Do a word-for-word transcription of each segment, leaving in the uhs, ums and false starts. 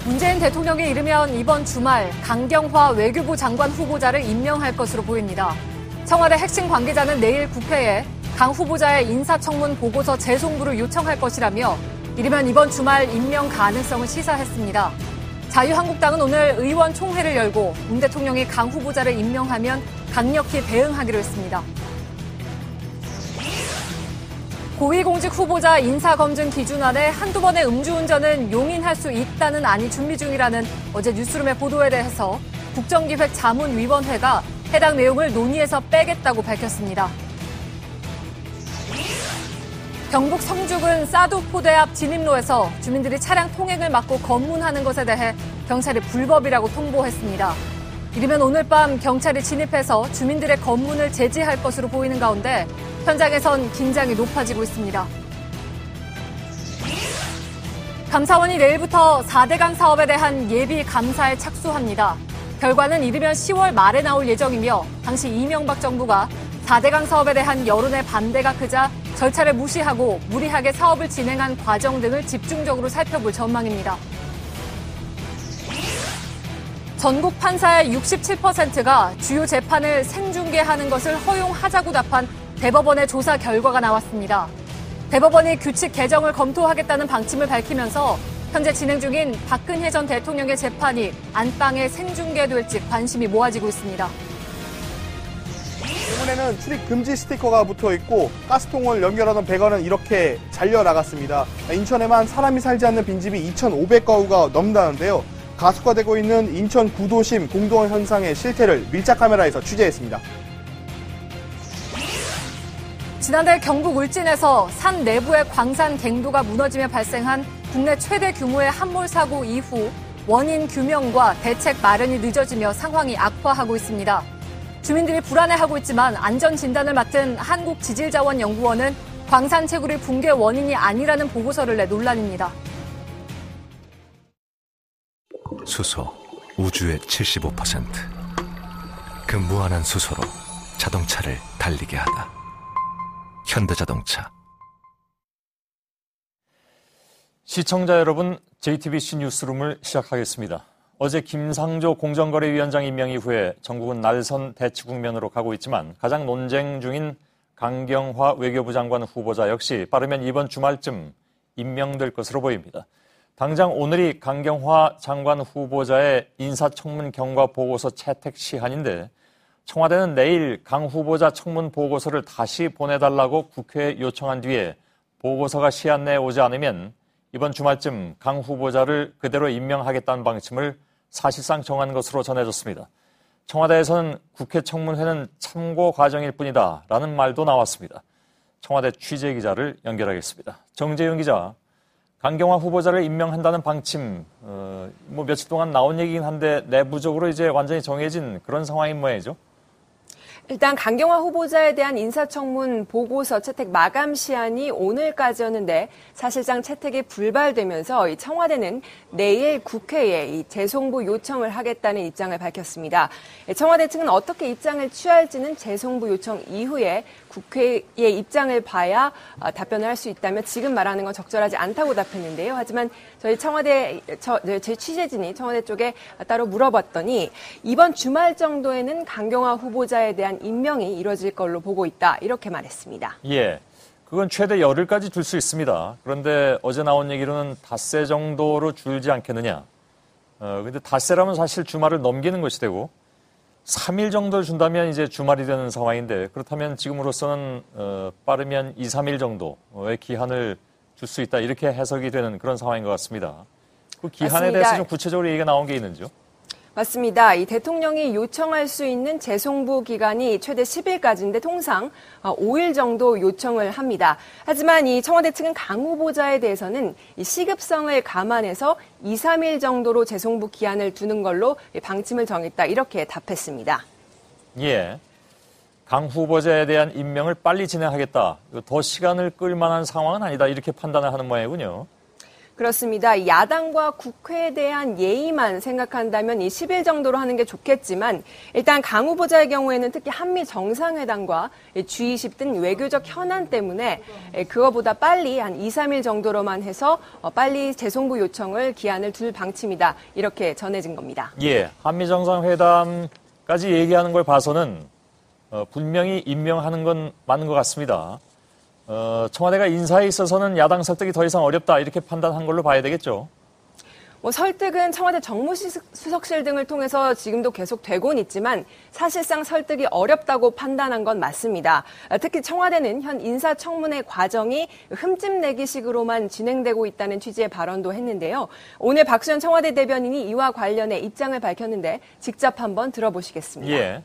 문재인 대통령이 이르면 이번 주말 강경화 외교부 장관 후보자를 임명할 것으로 보입니다. 청와대 핵심 관계자는 내일 국회에 강 후보자의 인사청문 보고서 재송부를 요청할 것이라며 이르면 이번 주말 임명 가능성을 시사했습니다. 자유한국당은 오늘 의원총회를 열고 문 대통령이 강 후보자를 임명하면 강력히 대응하기로 했습니다. 고위공직 후보자 인사검증 기준안에 한두 번의 음주운전은 용인할 수 있다는 안이 준비 중이라는 어제 뉴스룸의 보도에 대해서 국정기획자문위원회가 해당 내용을 논의해서 빼겠다고 밝혔습니다. 경북 성주군 사두포대 앞 진입로에서 주민들이 차량 통행을 막고 검문하는 것에 대해 경찰이 불법이라고 통보했습니다. 이르면 오늘 밤 경찰이 진입해서 주민들의 검문을 제지할 것으로 보이는 가운데 현장에선 긴장이 높아지고 있습니다. 감사원이 내일부터 사 대강 사업에 대한 예비 감사에 착수합니다. 결과는 이르면 시월 말에 나올 예정이며 당시 이명박 정부가 사 대강 사업에 대한 여론의 반대가 크자 절차를 무시하고 무리하게 사업을 진행한 과정 등을 집중적으로 살펴볼 전망입니다. 전국 판사의 육십칠 퍼센트가 주요 재판을 생중계하는 것을 허용하자고 답한 대법원의 조사 결과가 나왔습니다. 대법원이 규칙 개정을 검토하겠다는 방침을 밝히면서 현재 진행 중인 박근혜 전 대통령의 재판이 안방에 생중계될지 관심이 모아지고 있습니다. 대문에는 출입 금지 스티커가 붙어 있고 가스통을 연결하던 배관은 이렇게 잘려 나갔습니다. 인천에만 사람이 살지 않는 빈집이 이천오백 가구가 넘는다는데요. 가속화되고 있는 인천 구도심 공동화 현상의 실태를 밀착 카메라에서 취재했습니다. 지난달 경북 울진에서 산 내부의 광산 갱도가 무너지며 발생한 국내 최대 규모의 함몰 사고 이후 원인 규명과 대책 마련이 늦어지며 상황이 악화하고 있습니다. 주민들이 불안해하고 있지만 안전 진단을 맡은 한국지질자원연구원은 광산 채굴이 붕괴 원인이 아니라는 보고서를 내 논란입니다. 수소, 우주의 칠십오 퍼센트. 그 무한한 수소로 자동차를 달리게 하다. 현대자동차. 시청자 여러분, 제이티비씨 뉴스룸을 시작하겠습니다. 어제 김상조 공정거래위원장 임명 이후에 전국은 날선 대치 국면으로 가고 있지만 가장 논쟁 중인 강경화 외교부 장관 후보자 역시 빠르면 이번 주말쯤 임명될 것으로 보입니다. 당장 오늘이 강경화 장관 후보자의 인사청문 경과 보고서 채택 시한인데 청와대는 내일 강 후보자 청문 보고서를 다시 보내달라고 국회에 요청한 뒤에 보고서가 시한 내에 오지 않으면 이번 주말쯤 강 후보자를 그대로 임명하겠다는 방침을 사실상 정한 것으로 전해졌습니다. 청와대에서는 국회 청문회는 참고 과정일 뿐이다 라는 말도 나왔습니다. 청와대 취재기자를 연결하겠습니다. 정재윤 기자, 강경화 후보자를 임명한다는 방침, 어, 뭐 며칠 동안 나온 얘기긴 한데 내부적으로 이제 완전히 정해진 그런 상황인 모양이죠? 일단 강경화 후보자에 대한 인사청문 보고서 채택 마감 시한이 오늘까지였는데 사실상 채택이 불발되면서 이 청와대는 내일 국회에 이 재송부 요청을 하겠다는 입장을 밝혔습니다. 청와대 측은 어떻게 입장을 취할지는 재송부 요청 이후에 국회의 입장을 봐야 답변을 할 수 있다며 지금 말하는 건 적절하지 않다고 답했는데요. 하지만 저희 청와대, 저, 제 취재진이 청와대 쪽에 따로 물어봤더니 이번 주말 정도에는 강경화 후보자에 대한 임명이 이뤄질 걸로 보고 있다. 이렇게 말했습니다. 예, 그건 최대 열흘까지 줄 수 있습니다. 그런데 어제 나온 얘기로는 닷새 정도로 줄지 않겠느냐. 어, 근데 닷새라면 사실 주말을 넘기는 것이 되고 삼 일 정도를 준다면 이제 주말이 되는 상황인데 그렇다면 지금으로서는 어, 빠르면 이, 삼 일 정도의 기한을 줄 수 있다. 이렇게 해석이 되는 그런 상황인 것 같습니다. 그 기한에 맞습니다. 대해서 좀 구체적으로 얘기가 나온 게 있는지요? 맞습니다. 이 대통령이 요청할 수 있는 재송부 기간이 최대 십 일까지인데 통상 오 일 정도 요청을 합니다. 하지만 이 청와대 측은 강 후보자에 대해서는 이 시급성을 감안해서 이, 삼 일 정도로 재송부 기한을 두는 걸로 방침을 정했다. 이렇게 답했습니다. 예. 강 후보자에 대한 임명을 빨리 진행하겠다. 더 시간을 끌 만한 상황은 아니다. 이렇게 판단을 하는 모양이군요. 그렇습니다. 야당과 국회에 대한 예의만 생각한다면 이 십 일 정도로 하는 게 좋겠지만 일단 강 후보자의 경우에는 특히 한미 정상회담과 지 이십 등 외교적 현안 때문에 그거보다 빨리 한 이, 삼 일 정도로만 해서 빨리 재송부 요청을 기한을 둘 방침이다. 이렇게 전해진 겁니다. 예, 한미 정상회담까지 얘기하는 걸 봐서는 어, 분명히 임명하는 건 맞는 것 같습니다. 어, 청와대가 인사에 있어서는 야당 설득이 더 이상 어렵다 이렇게 판단한 걸로 봐야 되겠죠. 뭐 설득은 청와대 정무수석실 등을 통해서 지금도 계속 되곤 있지만 사실상 설득이 어렵다고 판단한 건 맞습니다. 특히 청와대는 현 인사청문회 과정이 흠집내기식으로만 진행되고 있다는 취지의 발언도 했는데요. 오늘 박수현 청와대 대변인이 이와 관련해 입장을 밝혔는데 직접 한번 들어보시겠습니다. 예.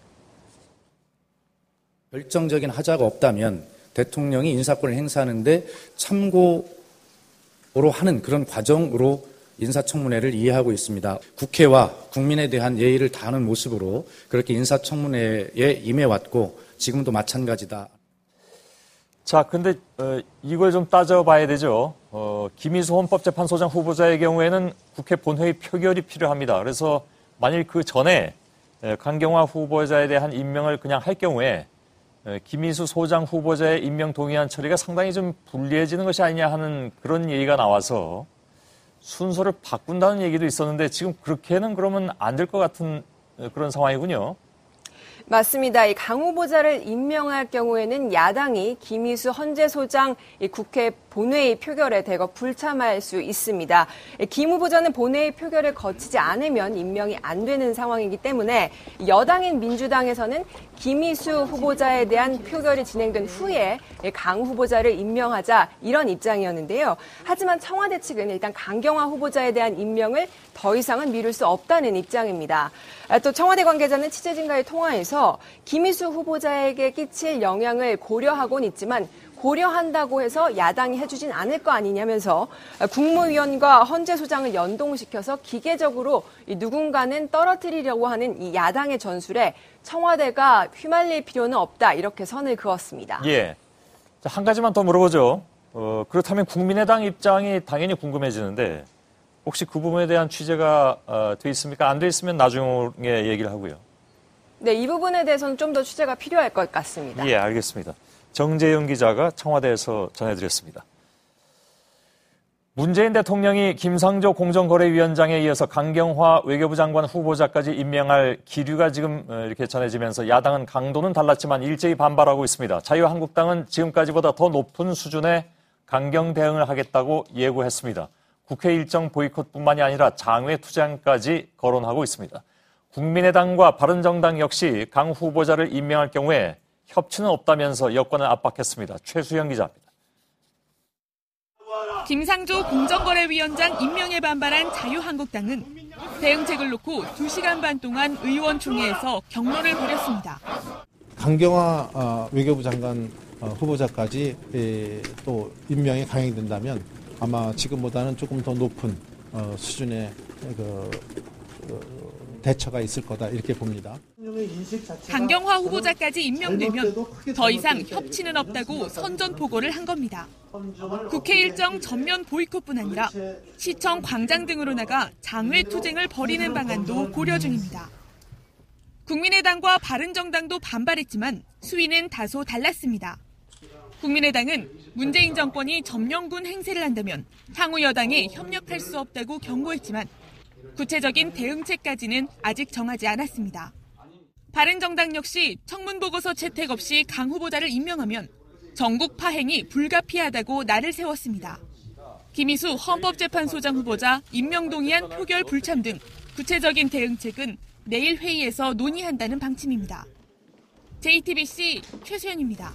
결정적인 하자가 없다면 대통령이 인사권을 행사하는데 참고로 하는 그런 과정으로 인사청문회를 이해하고 있습니다. 국회와 국민에 대한 예의를 다하는 모습으로 그렇게 인사청문회에 임해왔고 지금도 마찬가지다. 자, 근데 어, 이걸 좀 따져봐야 되죠. 어, 김희수 헌법재판소장 후보자의 경우에는 국회 본회의 표결이 필요합니다. 그래서 만일 그 전에 강경화 후보자에 대한 임명을 그냥 할 경우에 김희수 소장 후보자의 임명 동의안 처리가 상당히 좀 불리해지는 것이 아니냐 하는 그런 얘기가 나와서 순서를 바꾼다는 얘기도 있었는데 지금 그렇게는 그러면 안 될 것 같은 그런 상황이군요. 맞습니다. 이 강 후보자를 임명할 경우에는 야당이 김희수 헌재 소장 국회 본회의 표결에 대거 불참할 수 있습니다. 김 후보자는 본회의 표결을 거치지 않으면 임명이 안 되는 상황이기 때문에 여당인 민주당에서는 김희수 후보자에 대한 표결이 진행된 후에 강 후보자를 임명하자 이런 입장이었는데요. 하지만 청와대 측은 일단 강경화 후보자에 대한 임명을 더 이상은 미룰 수 없다는 입장입니다. 또 청와대 관계자는 취재진과의 통화에서 김희수 후보자에게 끼칠 영향을 고려하고는 있지만 고려한다고 해서 야당이 해주진 않을 거 아니냐면서 국무위원과 헌재 소장을 연동시켜서 기계적으로 누군가는 떨어뜨리려고 하는 이 야당의 전술에 청와대가 휘말릴 필요는 없다 이렇게 선을 그었습니다. 예, 자, 한 가지만 더 물어보죠. 어, 그렇다면 국민의당 입장이 당연히 궁금해지는데 혹시 그 부분에 대한 취재가 어, 돼 있습니까? 안 돼 있으면 나중에 얘기를 하고요. 네, 이 부분에 대해서는 좀 더 취재가 필요할 것 같습니다. 예, 알겠습니다. 정재영 기자가 청와대에서 전해드렸습니다. 문재인 대통령이 김상조 공정거래위원장에 이어서 강경화 외교부 장관 후보자까지 임명할 기류가 지금 이렇게 전해지면서 야당은 강도는 달랐지만 일제히 반발하고 있습니다. 자유한국당은 지금까지보다 더 높은 수준의 강경 대응을 하겠다고 예고했습니다. 국회 일정 보이콧뿐만이 아니라 장외 투쟁까지 거론하고 있습니다. 국민의당과 바른정당 역시 강 후보자를 임명할 경우에 협치는 없다면서 여권을 압박했습니다. 최수영 기자입니다. 김상조 공정거래위원장 임명에 반발한 자유한국당은 대응책을 놓고 두 시간 반 동안 의원총회에서 격론을 벌였습니다. 강경화 외교부 장관 후보자까지 또 임명이 강행된다면 아마 지금보다는 조금 더 높은 수준의 그 대처가 있을 거다 이렇게 봅니다. 강경화 후보자까지 임명되면 더 이상 협치는 없다고 선전포고를 한 겁니다. 국회 일정 전면 보이콧뿐 아니라 시청 광장 등으로 나가 장외 투쟁을 벌이는 방안도 고려 중입니다. 국민의당과 바른정당도 반발했지만 수위는 다소 달랐습니다. 국민의당은 문재인 정권이 점령군 행세를 한다면 향후 여당에 협력할 수 없다고 경고했지만 구체적인 대응책까지는 아직 정하지 않았습니다. 바른정당 역시 청문보고서 채택 없이 강 후보자를 임명하면 전국 파행이 불가피하다고 날을 세웠습니다. 김희수 헌법재판소장 후보자 임명동의안 표결 불참 등 구체적인 대응책은 내일 회의에서 논의한다는 방침입니다. 제이티비씨 최수연입니다.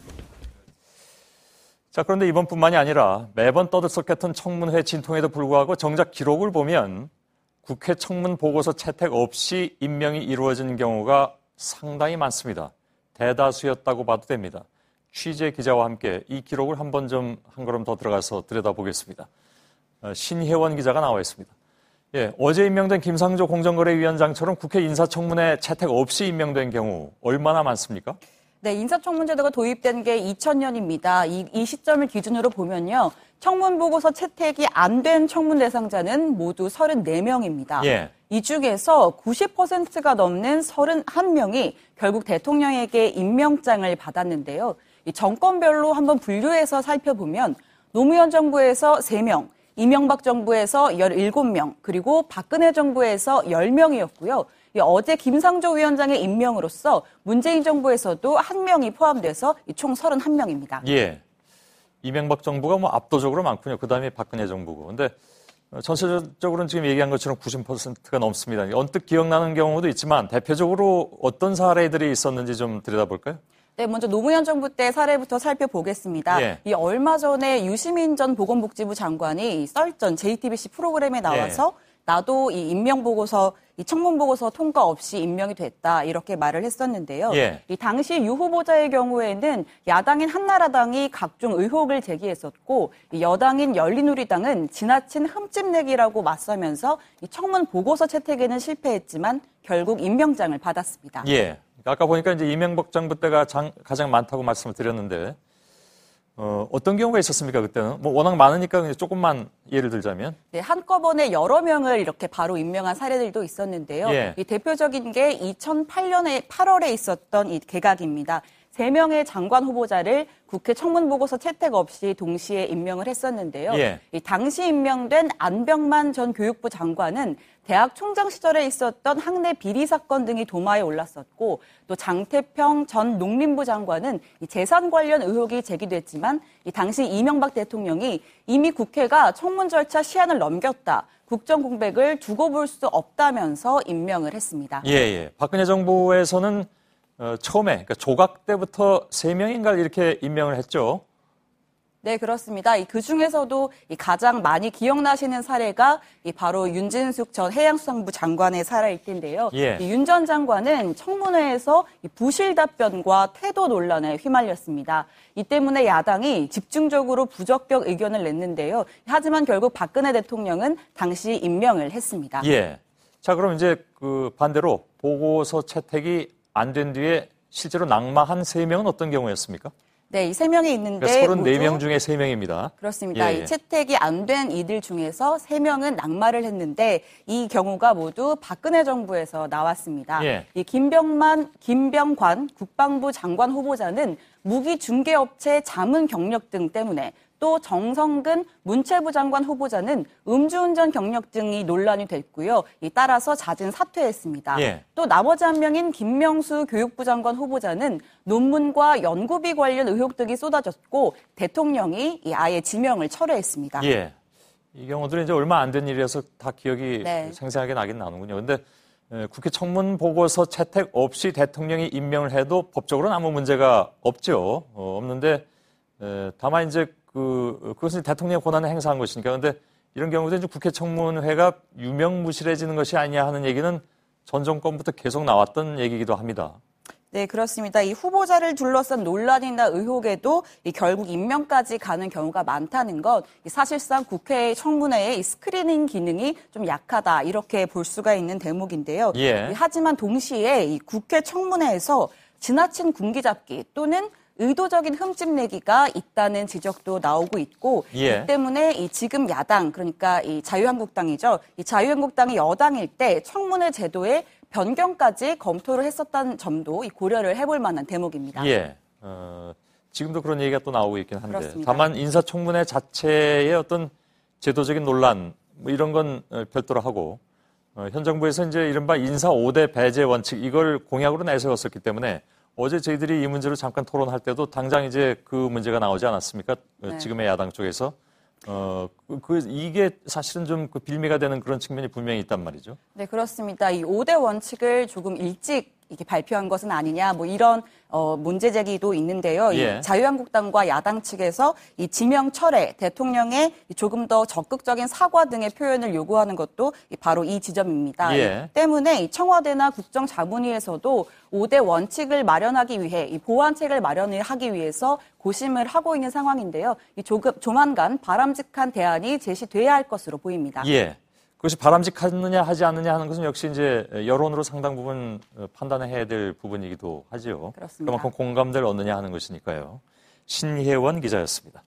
자, 그런데 이번뿐만이 아니라 매번 떠들썩했던 청문회 진통에도 불구하고 정작 기록을 보면 국회 청문 보고서 채택 없이 임명이 이루어진 경우가 상당히 많습니다. 대다수였다고 봐도 됩니다. 취재 기자와 함께 이 기록을 한번 좀 한 걸음 더 들어가서 들여다보겠습니다. 신혜원 기자가 나와 있습니다. 예, 어제 임명된 김상조 공정거래위원장처럼 국회 인사청문회 채택 없이 임명된 경우 얼마나 많습니까? 네, 인사청문제도가 도입된 게 이천 년입니다. 이, 이 시점을 기준으로 보면요. 청문보고서 채택이 안 된 청문 대상자는 모두 서른네 명입니다. 예. 이 중에서 구십 퍼센트가 넘는 서른한 명이 결국 대통령에게 임명장을 받았는데요. 이 정권별로 한번 분류해서 살펴보면 노무현 정부에서 세 명, 이명박 정부에서 열일곱 명, 그리고 박근혜 정부에서 열 명이었고요. 어제 김상조 위원장의 임명으로써 문재인 정부에서도 한 명이 포함돼서 총 서른한 명입니다. 예. 이명박 정부가 뭐 압도적으로 많군요. 그 다음에 박근혜 정부고. 근데 전체적으로는 지금 얘기한 것처럼 구십 퍼센트가 넘습니다. 언뜻 기억나는 경우도 있지만 대표적으로 어떤 사례들이 있었는지 좀 들여다볼까요? 네, 먼저 노무현 정부 때 사례부터 살펴보겠습니다. 예. 이 얼마 전에 유시민 전 보건복지부 장관이 썰전 제이티비씨 프로그램에 나와서 예. 나도 이 임명보고서, 이 청문보고서 통과 없이 임명이 됐다 이렇게 말을 했었는데요. 예. 이 당시 유 후보자의 경우에는 야당인 한나라당이 각종 의혹을 제기했었고 이 여당인 열린우리당은 지나친 흠집내기라고 맞서면서 이 청문보고서 채택에는 실패했지만 결국 임명장을 받았습니다. 예. 아까 보니까 이제 이명박 정부 때가 장, 가장 많다고 말씀을 드렸는데 어, 어떤 경우가 있었습니까, 그때는? 뭐 워낙 많으니까 그냥 조금만 예를 들자면. 네, 한꺼번에 여러 명을 이렇게 바로 임명한 사례들도 있었는데요. 예. 이 대표적인 게 이천팔 년에 팔월에 있었던 이 개각입니다. 세 명의 장관 후보자를 국회 청문보고서 채택 없이 동시에 임명을 했었는데요. 예. 이 당시 임명된 안병만 전 교육부 장관은 대학 총장 시절에 있었던 학내 비리 사건 등이 도마에 올랐었고 또 장태평 전 농림부 장관은 이 재산 관련 의혹이 제기됐지만 이 당시 이명박 대통령이 이미 국회가 청문 절차 시한을 넘겼다. 국정 공백을 두고 볼 수 없다면서 임명을 했습니다. 예, 예. 박근혜 정부에서는 어, 처음에 그러니까 조각 때부터 세 명인가 이렇게 임명을 했죠. 네, 그렇습니다. 그 중에서도 가장 많이 기억나시는 사례가 바로 윤진숙 전 해양수산부 장관의 사례일 텐데요. 예. 윤 전 장관은 청문회에서 부실 답변과 태도 논란에 휘말렸습니다. 이 때문에 야당이 집중적으로 부적격 의견을 냈는데요. 하지만 결국 박근혜 대통령은 당시 임명을 했습니다. 예. 자, 그럼 이제 그 반대로 보고서 채택이 안 된 뒤에 실제로 낙마한 세 명은 어떤 경우였습니까? 네, 이 세 명이 있는데 그러니까 서른네 명 중에 세 명입니다. 그렇습니다. 예, 예. 이 채택이 안 된 이들 중에서 세 명은 낙마를 했는데 이 경우가 모두 박근혜 정부에서 나왔습니다. 예. 이 김병만, 김병관 국방부 장관 후보자는 무기 중개업체 자문 경력 등 때문에 또 정성근 문체부 장관 후보자는 음주운전 경력 등이 논란이 됐고요. 따라서 잦은 사퇴했습니다. 예. 또 나머지 한 명인 김명수 교육부 장관 후보자는 논문과 연구비 관련 의혹 등이 쏟아졌고 대통령이 아예 지명을 철회했습니다. 예. 이 경우들은 이제 얼마 안 된 일이라서 다 기억이 네. 생생하게 나긴 나는군요. 근데 국회 청문 보고서 채택 없이 대통령이 임명을 해도 법적으로는 아무 문제가 없죠. 어, 없는데 에, 다만 이제 그 그것은 대통령의 권한을 행사한 것이니까. 그런데 이런 경우도 이제 국회 청문회가 유명무실해지는 것이 아니냐 하는 얘기는 전 정권부터 계속 나왔던 얘기이기도 합니다. 네, 그렇습니다. 이 후보자를 둘러싼 논란이나 의혹에도 이 결국 임명까지 가는 경우가 많다는 것, 이 사실상 국회 청문회의 이 스크리닝 기능이 좀 약하다 이렇게 볼 수가 있는 대목인데요. 예. 하지만 동시에 이 국회 청문회에서 지나친 군기잡기 또는 의도적인 흠집내기가 있다는 지적도 나오고 있고 예. 이 때문에 이 지금 야당 그러니까 이 자유한국당이죠. 이 자유한국당이 여당일 때 청문회 제도에 변경까지 검토를 했었다는 점도 이 고려를 해볼 만한 대목입니다. 예. 어, 지금도 그런 얘기가 또 나오고 있긴 한데 그렇습니다. 다만 인사청문회 자체의 어떤 제도적인 논란 뭐 이런 건 별도로 하고 어, 현 정부에서 이제 이른바 인사 오 대 배제 원칙 이걸 공약으로 내세웠었기 때문에 어제 저희들이 이 문제로 잠깐 토론할 때도 당장 이제 그 문제가 나오지 않았습니까? 네. 지금의 야당 쪽에서. 어, 그, 그 이게 사실은 좀 그 빌미가 되는 그런 측면이 분명히 있단 말이죠. 네, 그렇습니다. 이 오 대 원칙을 조금 일찍 이렇게 발표한 것은 아니냐, 뭐 이런 어, 문제 제기도 있는데요. 예. 이 자유한국당과 야당 측에서 이 지명 철회, 대통령의 조금 더 적극적인 사과 등의 표현을 요구하는 것도 바로 이 지점입니다. 예. 때문에 이 청와대나 국정자문위에서도 오 대 원칙을 마련하기 위해 이 보완책을 마련을 하기 위해서 고심을 하고 있는 상황인데요. 이 조금 조만간 바람직한 대안이 제시돼야 할 것으로 보입니다. 예. 그것이 바람직하느냐 하지 않느냐 하는 것은 역시 이제 여론으로 상당 부분 판단해야 될 부분이기도 하죠. 그렇습니다. 그만큼 공감대를 얻느냐 하는 것이니까요. 신혜원 기자였습니다.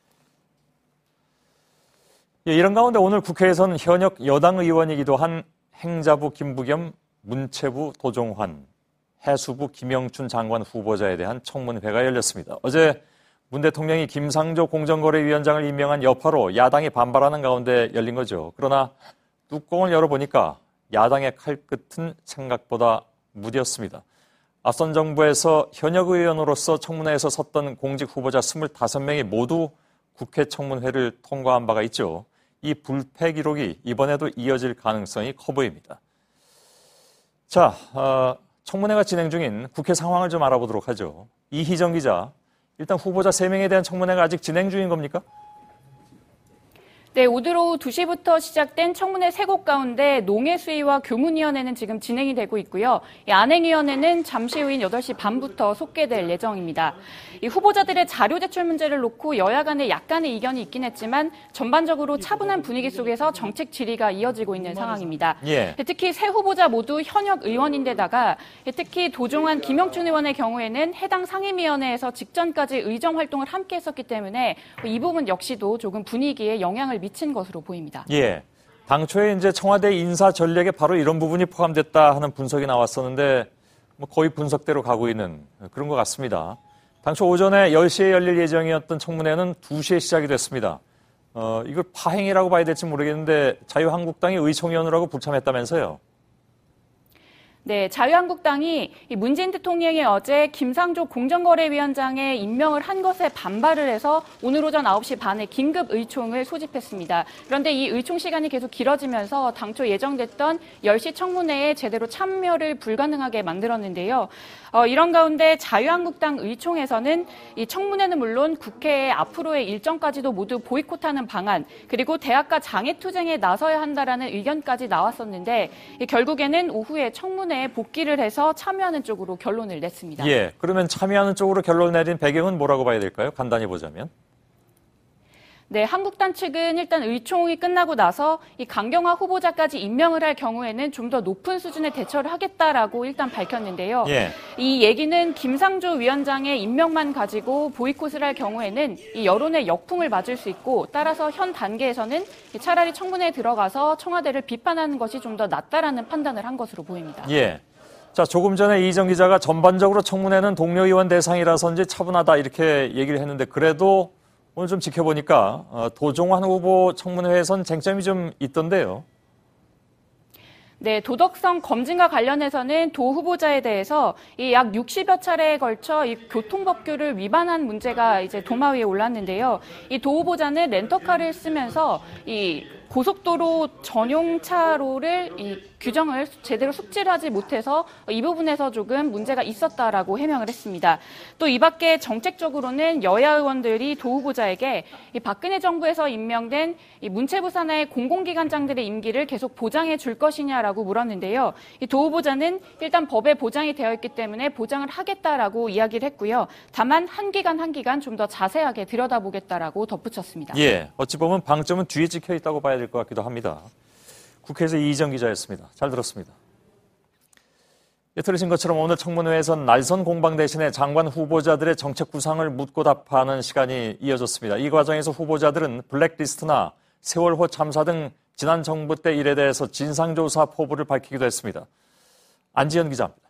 예, 이런 가운데 오늘 국회에서는 현역 여당 의원이기도 한 행자부 김부겸, 문체부 도종환, 해수부 김영춘 장관 후보자에 대한 청문회가 열렸습니다. 어제 문 대통령이 김상조 공정거래위원장을 임명한 여파로 야당이 반발하는 가운데 열린 거죠. 그러나 뚜껑을 열어보니까 야당의 칼끝은 생각보다 무디었습니다. 앞선 정부에서 현역 의원으로서 청문회에서 섰던 공직 후보자 이십오 명이 모두 국회 청문회를 통과한 바가 있죠. 이 불패 기록이 이번에도 이어질 가능성이 커 보입니다. 자, 어, 청문회가 진행 중인 국회 상황을 좀 알아보도록 하죠. 이희정 기자, 일단 후보자 세 명에 대한 청문회가 아직 진행 중인 겁니까? 네, 오늘 오후 두 시부터 시작된 청문회 세 곳 가운데 농해수위와 교문위원회는 지금 진행이 되고 있고요. 이 안행위원회는 잠시 후인 여덟 시 반부터 속개될 예정입니다. 이 후보자들의 자료 제출 문제를 놓고 여야 간에 약간의 이견이 있긴 했지만 전반적으로 차분한 분위기 속에서 정책 질의가 이어지고 있는 상황입니다. 예. 특히 세 후보자 모두 현역 의원인데다가 특히 도종환, 김영춘 의원의 경우에는 해당 상임위원회에서 직전까지 의정 활동을 함께 했었기 때문에 이 부분 역시도 조금 분위기에 영향을 미친 것으로 보입니다. 예. 당초에 이제 청와대 인사 전략에 바로 이런 부분이 포함됐다 하는 분석이 나왔었는데 뭐 거의 분석대로 가고 있는 그런 것 같습니다. 당초 오전에 열 시에 열릴 예정이었던 청문회는 두 시에 시작이 됐습니다. 어, 이걸 파행이라고 봐야 될지 모르겠는데 자유한국당이 의총위원으로 불참했다면서요? 네, 자유한국당이 문재인 대통령이 어제 김상조 공정거래위원장의 임명을 한 것에 반발을 해서 오늘 오전 아홉 시 반에 긴급 의총을 소집했습니다. 그런데 이 의총 시간이 계속 길어지면서 당초 예정됐던 열 시 청문회에 제대로 참여를 불가능하게 만들었는데요. 어, 이런 가운데 자유한국당 의총에서는 이 청문회는 물론 국회의 앞으로의 일정까지도 모두 보이콧하는 방안, 그리고 대학가 장애투쟁에 나서야 한다라는 의견까지 나왔었는데 결국에는 오후에 청문회에 복귀를 해서 참여하는 쪽으로 결론을 냈습니다. 예, 그러면 참여하는 쪽으로 결론을 내린 배경은 뭐라고 봐야 될까요? 간단히 보자면. 네, 한국당 측은 일단 의총이 끝나고 나서 이 강경화 후보자까지 임명을 할 경우에는 좀 더 높은 수준의 대처를 하겠다라고 일단 밝혔는데요. 예. 이 얘기는 김상조 위원장의 임명만 가지고 보이콧을 할 경우에는 이 여론의 역풍을 맞을 수 있고 따라서 현 단계에서는 차라리 청문회에 들어가서 청와대를 비판하는 것이 좀 더 낫다라는 판단을 한 것으로 보입니다. 예. 자, 조금 전에 이희정 기자가 전반적으로 청문회는 동료 의원 대상이라서인지 차분하다 이렇게 얘기를 했는데 그래도 오늘 좀 지켜보니까 어, 도종환 후보 청문회에선 쟁점이 좀 있던데요. 네, 도덕성 검증과 관련해서는 도 후보자에 대해서 이 약 육십여 차례에 걸쳐 이 교통법규를 위반한 문제가 이제 도마 위에 올랐는데요. 이 도 후보자는 렌터카를 쓰면서 이 고속도로 전용차로를 이 규정을 제대로 숙지를 하지 못해서 이 부분에서 조금 문제가 있었다라고 해명을 했습니다. 또 이 밖에 정책적으로는 여야 의원들이 도 후보자에게 이 박근혜 정부에서 임명된 이 문체부 산하의 공공기관장들의 임기를 계속 보장해 줄 것이냐라고 물었는데요. 이 도 후보자는 일단 법에 보장이 되어 있기 때문에 보장을 하겠다라고 이야기를 했고요. 다만 한 기간 한 기간 좀 더 자세하게 들여다보겠다라고 덧붙였습니다. 예, 어찌 보면 방점은 뒤에 찍혀 있다고 봐야 될 것 같기도 합니다. 국회에서 이희정 기자였습니다. 잘 들었습니다. 예, 들으신 것처럼 오늘 청문회에선 날선 공방 대신에 장관 후보자들의 정책 구상을 묻고 답하는 시간이 이어졌습니다. 이 과정에서 후보자들은 블랙리스트나 세월호 참사 등 지난 정부 때 일에 대해서 진상조사 포부를 밝히기도 했습니다. 안지연 기자입니다.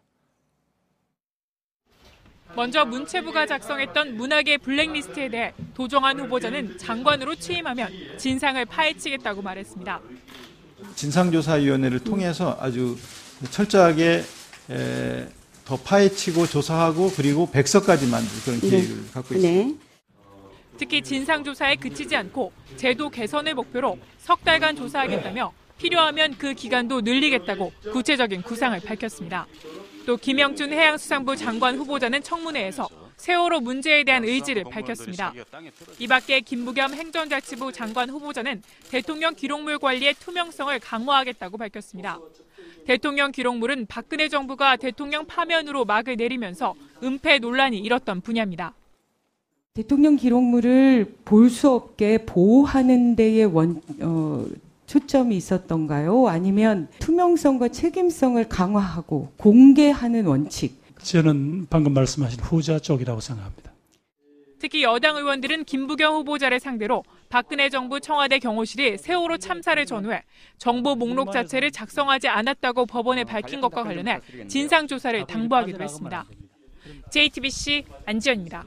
먼저 문체부가 작성했던 문학의 블랙리스트에 대해 도종환 후보자는 장관으로 취임하면 진상을 파헤치겠다고 말했습니다. 진상조사위원회를 통해서 아주 철저하게 에, 더 파헤치고 조사하고 그리고 백서까지 만들 그런 계획을 네. 갖고 있습니다. 네. 특히 진상조사에 그치지 않고 제도 개선을 목표로 석 달간 조사하겠다며 필요하면 그 기간도 늘리겠다고 구체적인 구상을 밝혔습니다. 또 김영춘 해양수산부 장관 후보자는 청문회에서 세월호 문제에 대한 의지를 밝혔습니다. 이 밖에 김부겸 행정자치부 장관 후보자는 대통령 기록물 관리의 투명성을 강화하겠다고 밝혔습니다. 대통령 기록물은 박근혜 정부가 대통령 파면으로 막을 내리면서 은폐 논란이 일었던 분야입니다. 대통령 기록물을 볼 수 없게 보호하는 데에 원, 어, 초점이 있었던가요? 아니면 투명성과 책임성을 강화하고 공개하는 원칙? 저는 방금 말씀하신 후자 쪽이라고 생각합니다. 특히 여당 의원들은 김부겸 후보자를 상대로 박근혜 정부 청와대 경호실이 세월호 참사를 전후해 정보 목록 자체를 작성하지 않았다고 법원에 밝힌 것과 관련해 진상조사를 당부하기도 했습니다. 제이티비씨 안지연입니다.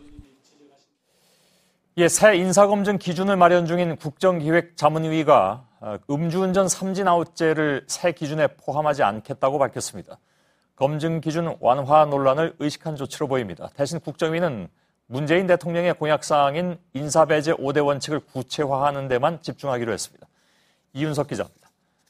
예, 새 인사검증 기준을 마련 중인 국정기획자문위가 음주운전 삼진 아웃제를 새 기준에 포함하지 않겠다고 밝혔습니다. 검증 기준 완화 논란을 의식한 조치로 보입니다. 대신 국정위는 문재인 대통령의 공약사항인 인사배제 오 대 원칙을 구체화하는 데만 집중하기로 했습니다. 이윤석 기자입니다.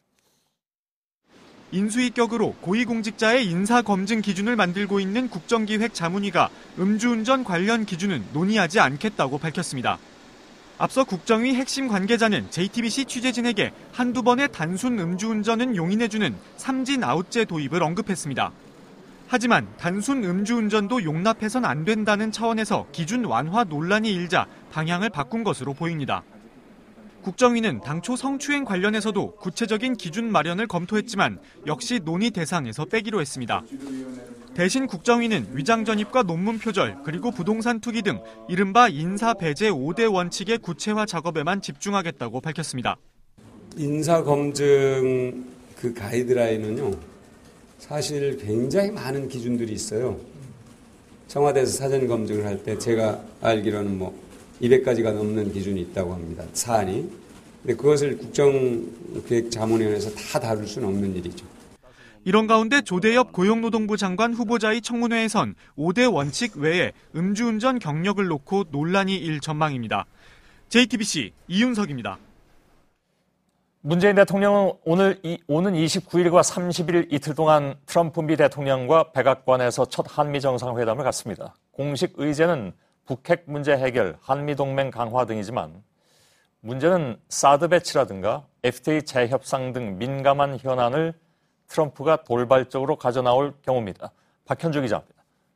인수위격으로 고위공직자의 인사검증 기준을 만들고 있는 국정기획자문위가 음주운전 관련 기준은 논의하지 않겠다고 밝혔습니다. 앞서 국정위 핵심 관계자는 제이티비씨 취재진에게 한두 번의 단순 음주운전은 용인해주는 삼진 아웃제 도입을 언급했습니다. 하지만 단순 음주운전도 용납해선 안 된다는 차원에서 기준 완화 논란이 일자 방향을 바꾼 것으로 보입니다. 국정위는 당초 성추행 관련해서도 구체적인 기준 마련을 검토했지만 역시 논의 대상에서 빼기로 했습니다. 대신 국정위는 위장 전입과 논문 표절 그리고 부동산 투기 등 이른바 인사 배제 오 대 원칙의 구체화 작업에만 집중하겠다고 밝혔습니다. 인사 검증 그 가이드라인은요, 사실 굉장히 많은 기준들이 있어요. 청와대에서 사전 검증을 할 때 제가 알기로는 뭐 이백 가지가 넘는 기준이 있다고 합니다. 사안이. 근데 그것을 국정기획자문위원회에서 다 다룰 수는 없는 일이죠. 이런 가운데 조대엽 고용노동부 장관 후보자의 청문회에선 오 대 원칙 외에 음주운전 경력을 놓고 논란이 일 전망입니다. 제이티비씨 이윤석입니다. 문재인 대통령은 오늘 이, 오는 이십구 일과 삼십 일 이틀 동안 트럼프 미 대통령과 백악관에서 첫 한미 정상회담을 갖습니다. 공식 의제는 북핵 문제 해결, 한미동맹 강화 등이지만 문제는 사드 배치라든가 에프티에이 재협상 등 민감한 현안을 트럼프가 돌발적으로 가져나올 경우입니다. 박현주 기자입니다.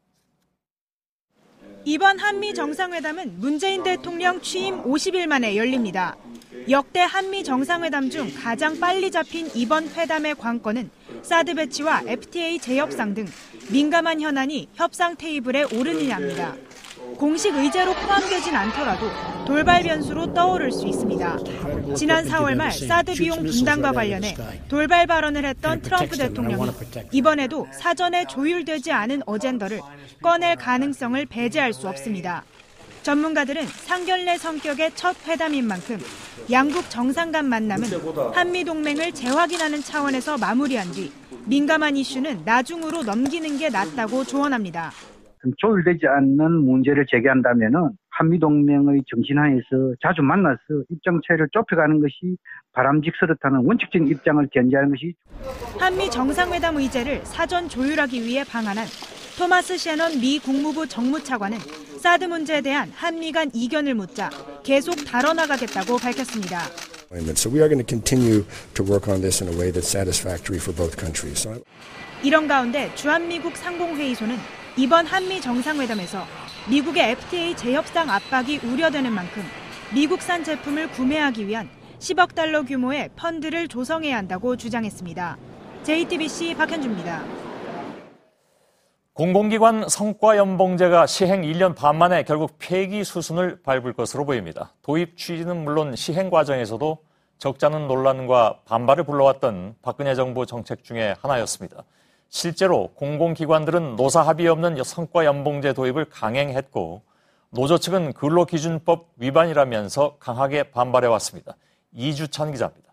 이번 한미 정상회담은 문재인 대통령 취임 오십 일 만에 열립니다. 역대 한미 정상회담 중 가장 빨리 잡힌 이번 회담의 관건은 사드 배치와 에프티에이 재협상 등 민감한 현안이 협상 테이블에 오르느냐입니다. 공식 의제로 포함되진 않더라도 돌발 변수로 떠오를 수 있습니다. 지난 사월 말 사드 비용 분담과 관련해 돌발 발언을 했던 트럼프 대통령이 이번에도 사전에 조율되지 않은 어젠더를 꺼낼 가능성을 배제할 수 없습니다. 전문가들은 상견례 성격의 첫 회담인 만큼 양국 정상 간 만남은 한미동맹을 재확인하는 차원에서 마무리한 뒤 민감한 이슈는 나중으로 넘기는 게 낫다고 조언합니다. 조율되지 않는 문제를 제기한다면은 한미동맹의 정신하에서 자주 만나서 입장차이를 좁혀가는 것이 바람직스럽다는 원칙적인 입장을 견지하는 것이. 한미 정상회담 의제를 사전 조율하기 위해 방한한 토마스 셰넌 미 국무부 정무차관은 사드 문제에 대한 한미 간 이견을 묻자 계속 다뤄나가겠다고 밝혔습니다. So we are going to continue to work on this in a way that's satisfactory for both countries. So 이런 가운데 주한미국 상공회의소는 이번 한미 정상회담에서 미국의 에프티에이 재협상 압박이 우려되는 만큼 미국산 제품을 구매하기 위한 십억 달러 규모의 펀드를 조성해야 한다고 주장했습니다. 제이티비씨 박현주입니다. 공공기관 성과연봉제가 시행 일 년 반 만에 결국 폐기 수순을 밟을 것으로 보입니다. 도입 취지는 물론 시행 과정에서도 적잖은 논란과 반발을 불러왔던 박근혜 정부 정책 중에 하나였습니다. 실제로 공공기관들은 노사 합의 없는 성과연봉제 도입을 강행했고 노조 측은 근로기준법 위반이라면서 강하게 반발해왔습니다. 이주찬 기자입니다.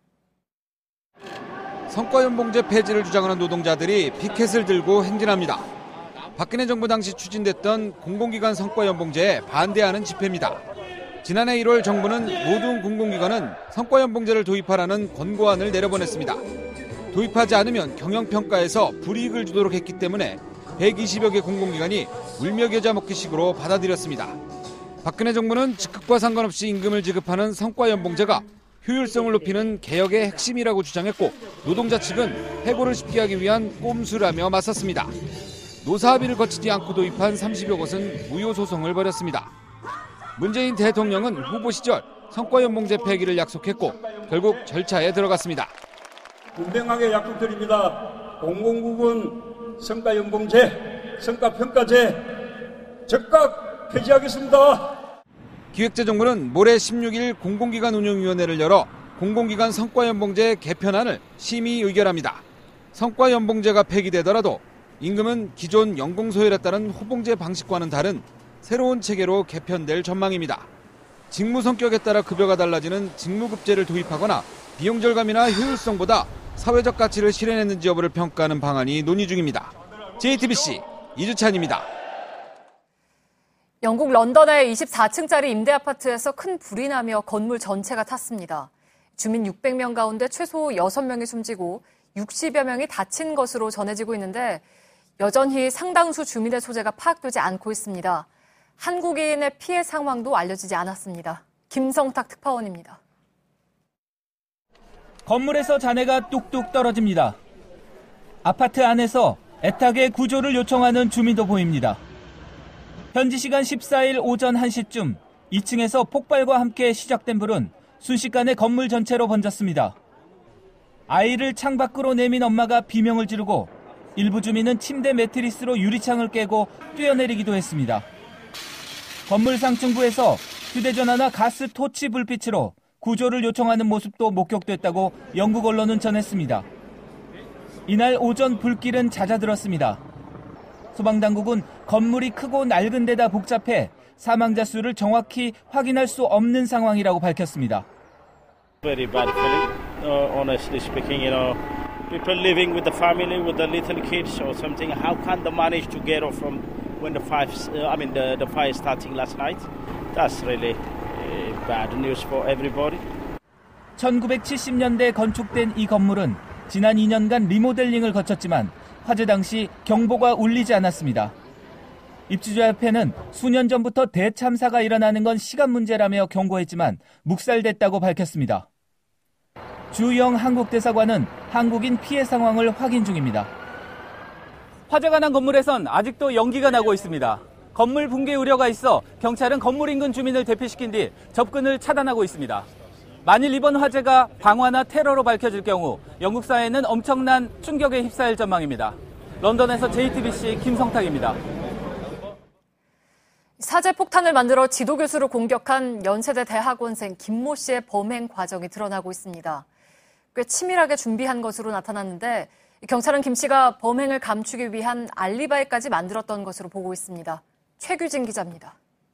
성과연봉제 폐지를 주장하는 노동자들이 피켓을 들고 행진합니다. 박근혜 정부 당시 추진됐던 공공기관 성과연봉제에 반대하는 집회입니다. 지난해 일월 정부는 모든 공공기관은 성과연봉제를 도입하라는 권고안을 내려보냈습니다. 도입하지 않으면 경영평가에서 불이익을 주도록 했기 때문에 백이십여 개 공공기관이 울며겨자 먹기식으로 받아들였습니다. 박근혜 정부는 직급과 상관없이 임금을 지급하는 성과연봉제가 효율성을 높이는 개혁의 핵심이라고 주장했고 노동자 측은 해고를 쉽게 하기 위한 꼼수라며 맞섰습니다. 노사 합의를 거치지 않고 도입한 삼십여 곳은 무효 소송을 벌였습니다. 문재인 대통령은 후보 시절 성과연봉제 폐기를 약속했고 결국 절차에 들어갔습니다. 분명하게 약속드립니다. 공공부문 성과연봉제, 성과평가제 즉각 폐지하겠습니다. 기획재정부는 모레 십육 일 공공기관 운영위원회를 열어 공공기관 성과연봉제 개편안을 심의 의결합니다. 성과연봉제가 폐기되더라도 임금은 기존 연공소율에 따른 호봉제 방식과는 다른 새로운 체계로 개편될 전망입니다. 직무 성격에 따라 급여가 달라지는 직무급제를 도입하거나 비용 절감이나 효율성보다 사회적 가치를 실현했는지 여부를 평가하는 방안이 논의 중입니다. 제이티비씨 이주찬입니다. 영국 런던의 이십사 층짜리 임대아파트에서 큰 불이 나며 건물 전체가 탔습니다. 주민 육백 명 가운데 최소 여섯 명이 숨지고 육십여 명이 다친 것으로 전해지고 있는데 여전히 상당수 주민의 소재가 파악되지 않고 있습니다. 한국인의 피해 상황도 알려지지 않았습니다. 김성탁 특파원입니다. 건물에서 잔해가 뚝뚝 떨어집니다. 아파트 안에서 애타게 구조를 요청하는 주민도 보입니다. 현지 시간 십사 일 오전 한 시쯤 이 층에서 폭발과 함께 시작된 불은 순식간에 건물 전체로 번졌습니다. 아이를 창 밖으로 내민 엄마가 비명을 지르고 일부 주민은 침대 매트리스로 유리창을 깨고 뛰어내리기도 했습니다. 건물 상층부에서 휴대전화나 가스 토치 불빛으로 구조를 요청하는 모습도 목격됐다고 영국 언론은 전했습니다. 이날 오전 불길은 잦아들었습니다. 소방당국은 건물이 크고 낡은 데다 복잡해 사망자 수를 정확히 확인할 수 없는 상황이라고 밝혔습니다. Very bad feeling, uh, honestly speaking, you know, people living with the family, with the little kids or something. How can they manage to get off from when the fire, uh, I mean, the, the fire starting last night? That's really uh, bad news for everybody. 천구백칠십 년대 건축된 이 건물은 지난 이 년간 리모델링을 거쳤지만 화재 당시 경보가 울리지 않았습니다. 입주자협회는 수년 전부터 대참사가 일어나는 건 시간 문제라며 경고했지만 묵살됐다고 밝혔습니다. 주영 한국대사관은 한국인 피해 상황을 확인 중입니다. 화재가 난 건물에선 아직도 연기가 나고 있습니다. 건물 붕괴 우려가 있어 경찰은 건물 인근 주민을 대피시킨 뒤 접근을 차단하고 있습니다. 만일 이번 화재가 방화나 테러로 밝혀질 경우 영국 사회는 엄청난 충격에 휩싸일 전망입니다. 런던에서 제이티비씨 김성탁입니다. 사제 폭탄을 만들어 지도교수를 공격한 연세대 대학원생 김모 씨의 범행 과정이 드러나고 있습니다. 꽤 치밀하게 준비한 것으로 나타났는데 경찰은 김 씨가 범행을 감추기 위한 알리바이까지 만들었던 것으로 보고 있습니다. 최규진 기자입니다.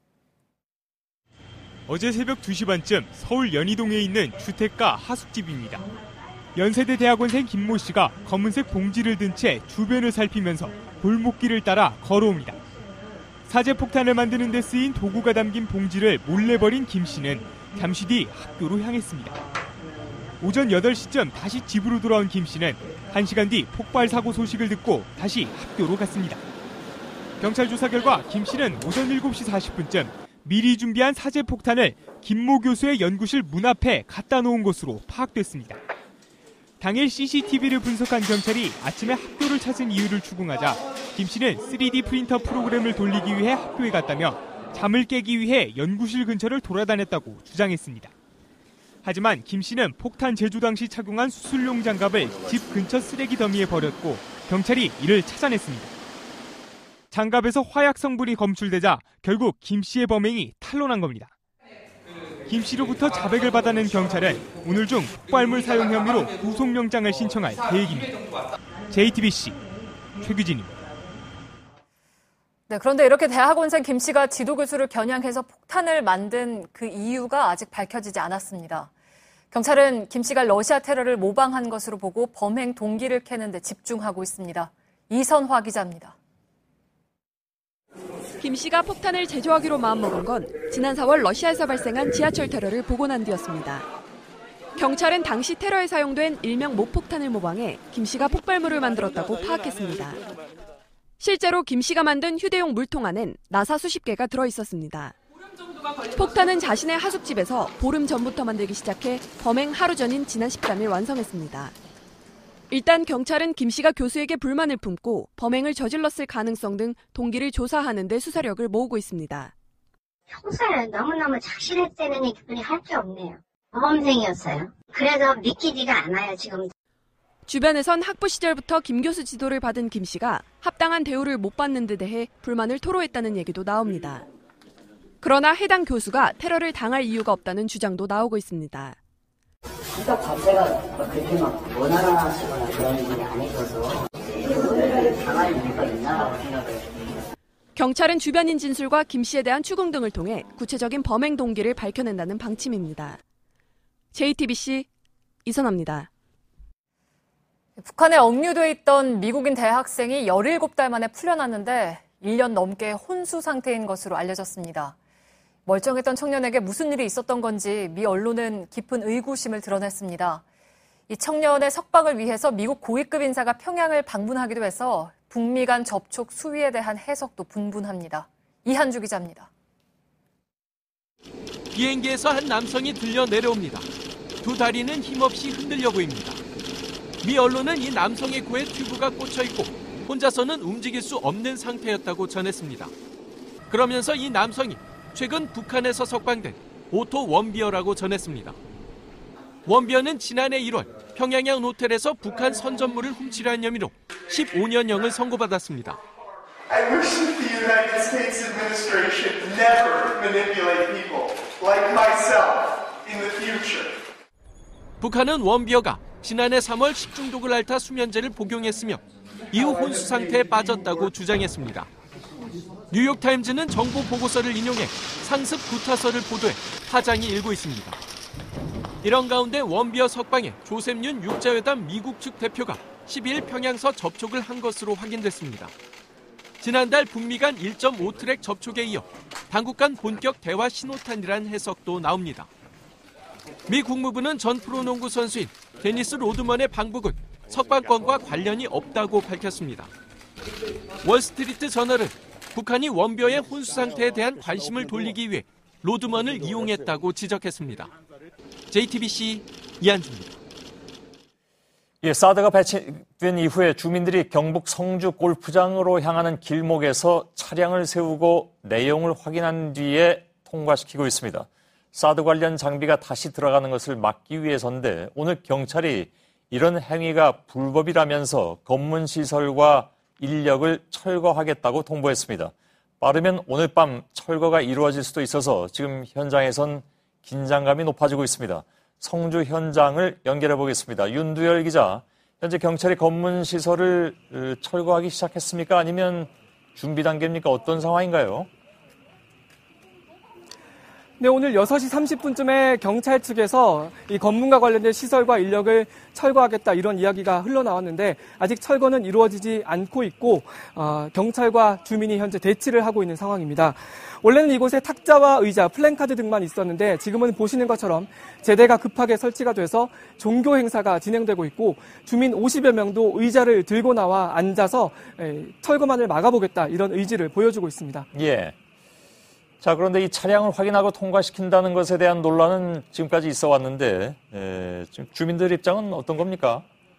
어제 새벽 두 시 반쯤 서울 연희동에 있는 주택가 하숙집입니다. 연세대 대학원생 김모 씨가 검은색 봉지를 든 채 주변을 살피면서 골목길을 따라 걸어옵니다. 사제 폭탄을 만드는 데 쓰인 도구가 담긴 봉지를 몰래 버린 김 씨는 잠시 뒤 학교로 향했습니다. 오전 여덟 시쯤 다시 집으로 돌아온 김 씨는 한 시간 뒤 폭발 사고 소식을 듣고 다시 학교로 갔습니다. 경찰 조사 결과 김 씨는 오전 일곱 시 사십 분쯤 미리 준비한 사제 폭탄을 김모 교수의 연구실 문 앞에 갖다 놓은 것으로 파악됐습니다. 당일 씨씨티비를 분석한 경찰이 아침에 학교를 찾은 이유를 추궁하자 김 씨는 쓰리디 프린터 프로그램을 돌리기 위해 학교에 갔다며 잠을 깨기 위해 연구실 근처를 돌아다녔다고 주장했습니다. 하지만 김 씨는 폭탄 제조 당시 착용한 수술용 장갑을 집 근처 쓰레기 더미에 버렸고 경찰이 이를 찾아냈습니다. 장갑에서 화약 성분이 검출되자 결국 김 씨의 범행이 탄로난 겁니다. 김 씨로부터 자백을 받아낸 경찰은 오늘 중 폭발물 사용 혐의로 구속영장을 신청할 계획입니다. 제이티비씨 최규진입니다. 네, 그런데 이렇게 대학원생 김 씨가 지도교수를 겨냥해서 폭탄을 만든 그 이유가 아직 밝혀지지 않았습니다. 경찰은 김 씨가 러시아 테러를 모방한 것으로 보고 범행 동기를 캐는 데 집중하고 있습니다. 이선화 기자입니다. 김 씨가 폭탄을 제조하기로 마음먹은 건 지난 사월 러시아에서 발생한 지하철 테러를 보고 난 뒤였습니다. 경찰은 당시 테러에 사용된 일명 모폭탄을 모방해 김 씨가 폭발물을 만들었다고 파악했습니다. 실제로 김 씨가 만든 휴대용 물통 안엔 나사 수십 개가 들어있었습니다. 폭탄은 자신의 하숙집에서 보름 전부터 만들기 시작해 범행 하루 전인 지난 십삼 일 완성했습니다. 일단 경찰은 김 씨가 교수에게 불만을 품고 범행을 저질렀을 가능성 등 동기를 조사하는 데 수사력을 모으고 있습니다. 평소에 너무너무 착실했다는 기분이 할 게 없네요. 모범생이었어요. 그래서 믿기지가 않아요, 지금. 주변에선 학부 시절부터 김 교수 지도를 받은 김 씨가 합당한 대우를 못 받는 데 대해 불만을 토로했다는 얘기도 나옵니다. 그러나 해당 교수가 테러를 당할 이유가 없다는 주장도 나오고 있습니다. 시작 자체가 그렇게 막 원활하시거나 그런 일이 아니셔서 당할 이유가 있나라고 생각을 경찰은 주변인 진술과 김 씨에 대한 추궁 등을 통해 구체적인 범행 동기를 밝혀낸다는 방침입니다. 제이티비씨 이선아입니다. 북한에 억류돼 있던 미국인 대학생이 열일곱 달 만에 풀려났는데 일 년 넘게 혼수 상태인 것으로 알려졌습니다. 멀쩡했던 청년에게 무슨 일이 있었던 건지 미 언론은 깊은 의구심을 드러냈습니다. 이 청년의 석방을 위해서 미국 고위급 인사가 평양을 방문하기도 해서 북미 간 접촉 수위에 대한 해석도 분분합니다. 이한주 기자입니다. 비행기에서 한 남성이 들려 내려옵니다. 두 다리는 힘없이 흔들려 보입니다. 미 언론은 이 남성의 코에 튜브가 꽂혀 있고 혼자서는 움직일 수 없는 상태였다고 전했습니다. 그러면서 이 남성이 최근 북한에서 석방된 오토 원비어라고 전했습니다. 원비어는 지난해 일월 평양의 한 호텔에서 북한 선전물을 훔치려 한 혐의로 십오 년형을 선고받았습니다. I wish that the United States administration never manipulate people like myself in the future. 북한은 원비어가 지난해 삼월 식중독을 앓다 수면제를 복용했으며 이후 혼수 상태에 빠졌다고 주장했습니다. 뉴욕타임즈는 정보 보고서를 인용해 상습 구타서를 보도해 파장이 일고 있습니다. 이런 가운데 원비어 석방에 조셉윤 육자회담 미국 측 대표가 십일 평양서 접촉을 한 것으로 확인됐습니다. 지난달 북미 간 일 점 오 트랙 접촉에 이어 당국 간 본격 대화 신호탄이란 해석도 나옵니다. 미 국무부는 전 프로농구 선수인 데니스 로드먼의 방북은 석방권과 관련이 없다고 밝혔습니다. 월스트리트 저널은 북한이 원비어의 혼수 상태에 대한 관심을 돌리기 위해 로드먼을 이용했다고 지적했습니다. 제이티비씨 이한주입니다. 예, 사드가 배치된 이후에 주민들이 경북 성주 골프장으로 향하는 길목에서 차량을 세우고 내용을 확인한 뒤에 통과시키고 있습니다. 사드 관련 장비가 다시 들어가는 것을 막기 위해서인데 오늘 경찰이 이런 행위가 불법이라면서 검문시설과 인력을 철거하겠다고 통보했습니다. 빠르면 오늘 밤 철거가 이루어질 수도 있어서 지금 현장에선 긴장감이 높아지고 있습니다. 성주 현장을 연결해 보겠습니다. 윤두열 기자, 현재 경찰이 검문시설을 철거하기 시작했습니까? 아니면 준비 단계입니까? 어떤 상황인가요? 네, 오늘 여섯 시 삼십 분쯤에 경찰 측에서 이 검문과 관련된 시설과 인력을 철거하겠다 이런 이야기가 흘러나왔는데 아직 철거는 이루어지지 않고 있고 어, 경찰과 주민이 현재 대치를 하고 있는 상황입니다. 원래는 이곳에 탁자와 의자, 플랜카드 등만 있었는데 지금은 보시는 것처럼 제대가 급하게 설치가 돼서 종교 행사가 진행되고 있고 주민 오십여 명도 의자를 들고 나와 앉아서 에, 철거만을 막아보겠다 이런 의지를 보여주고 있습니다. 예. 자, 그런데 이 차량을 확인하고 통과시킨다는 것에 대한 논란은 지금까지 있어 왔는데, 에, 지금 주민들 입장은 어떤 겁니까?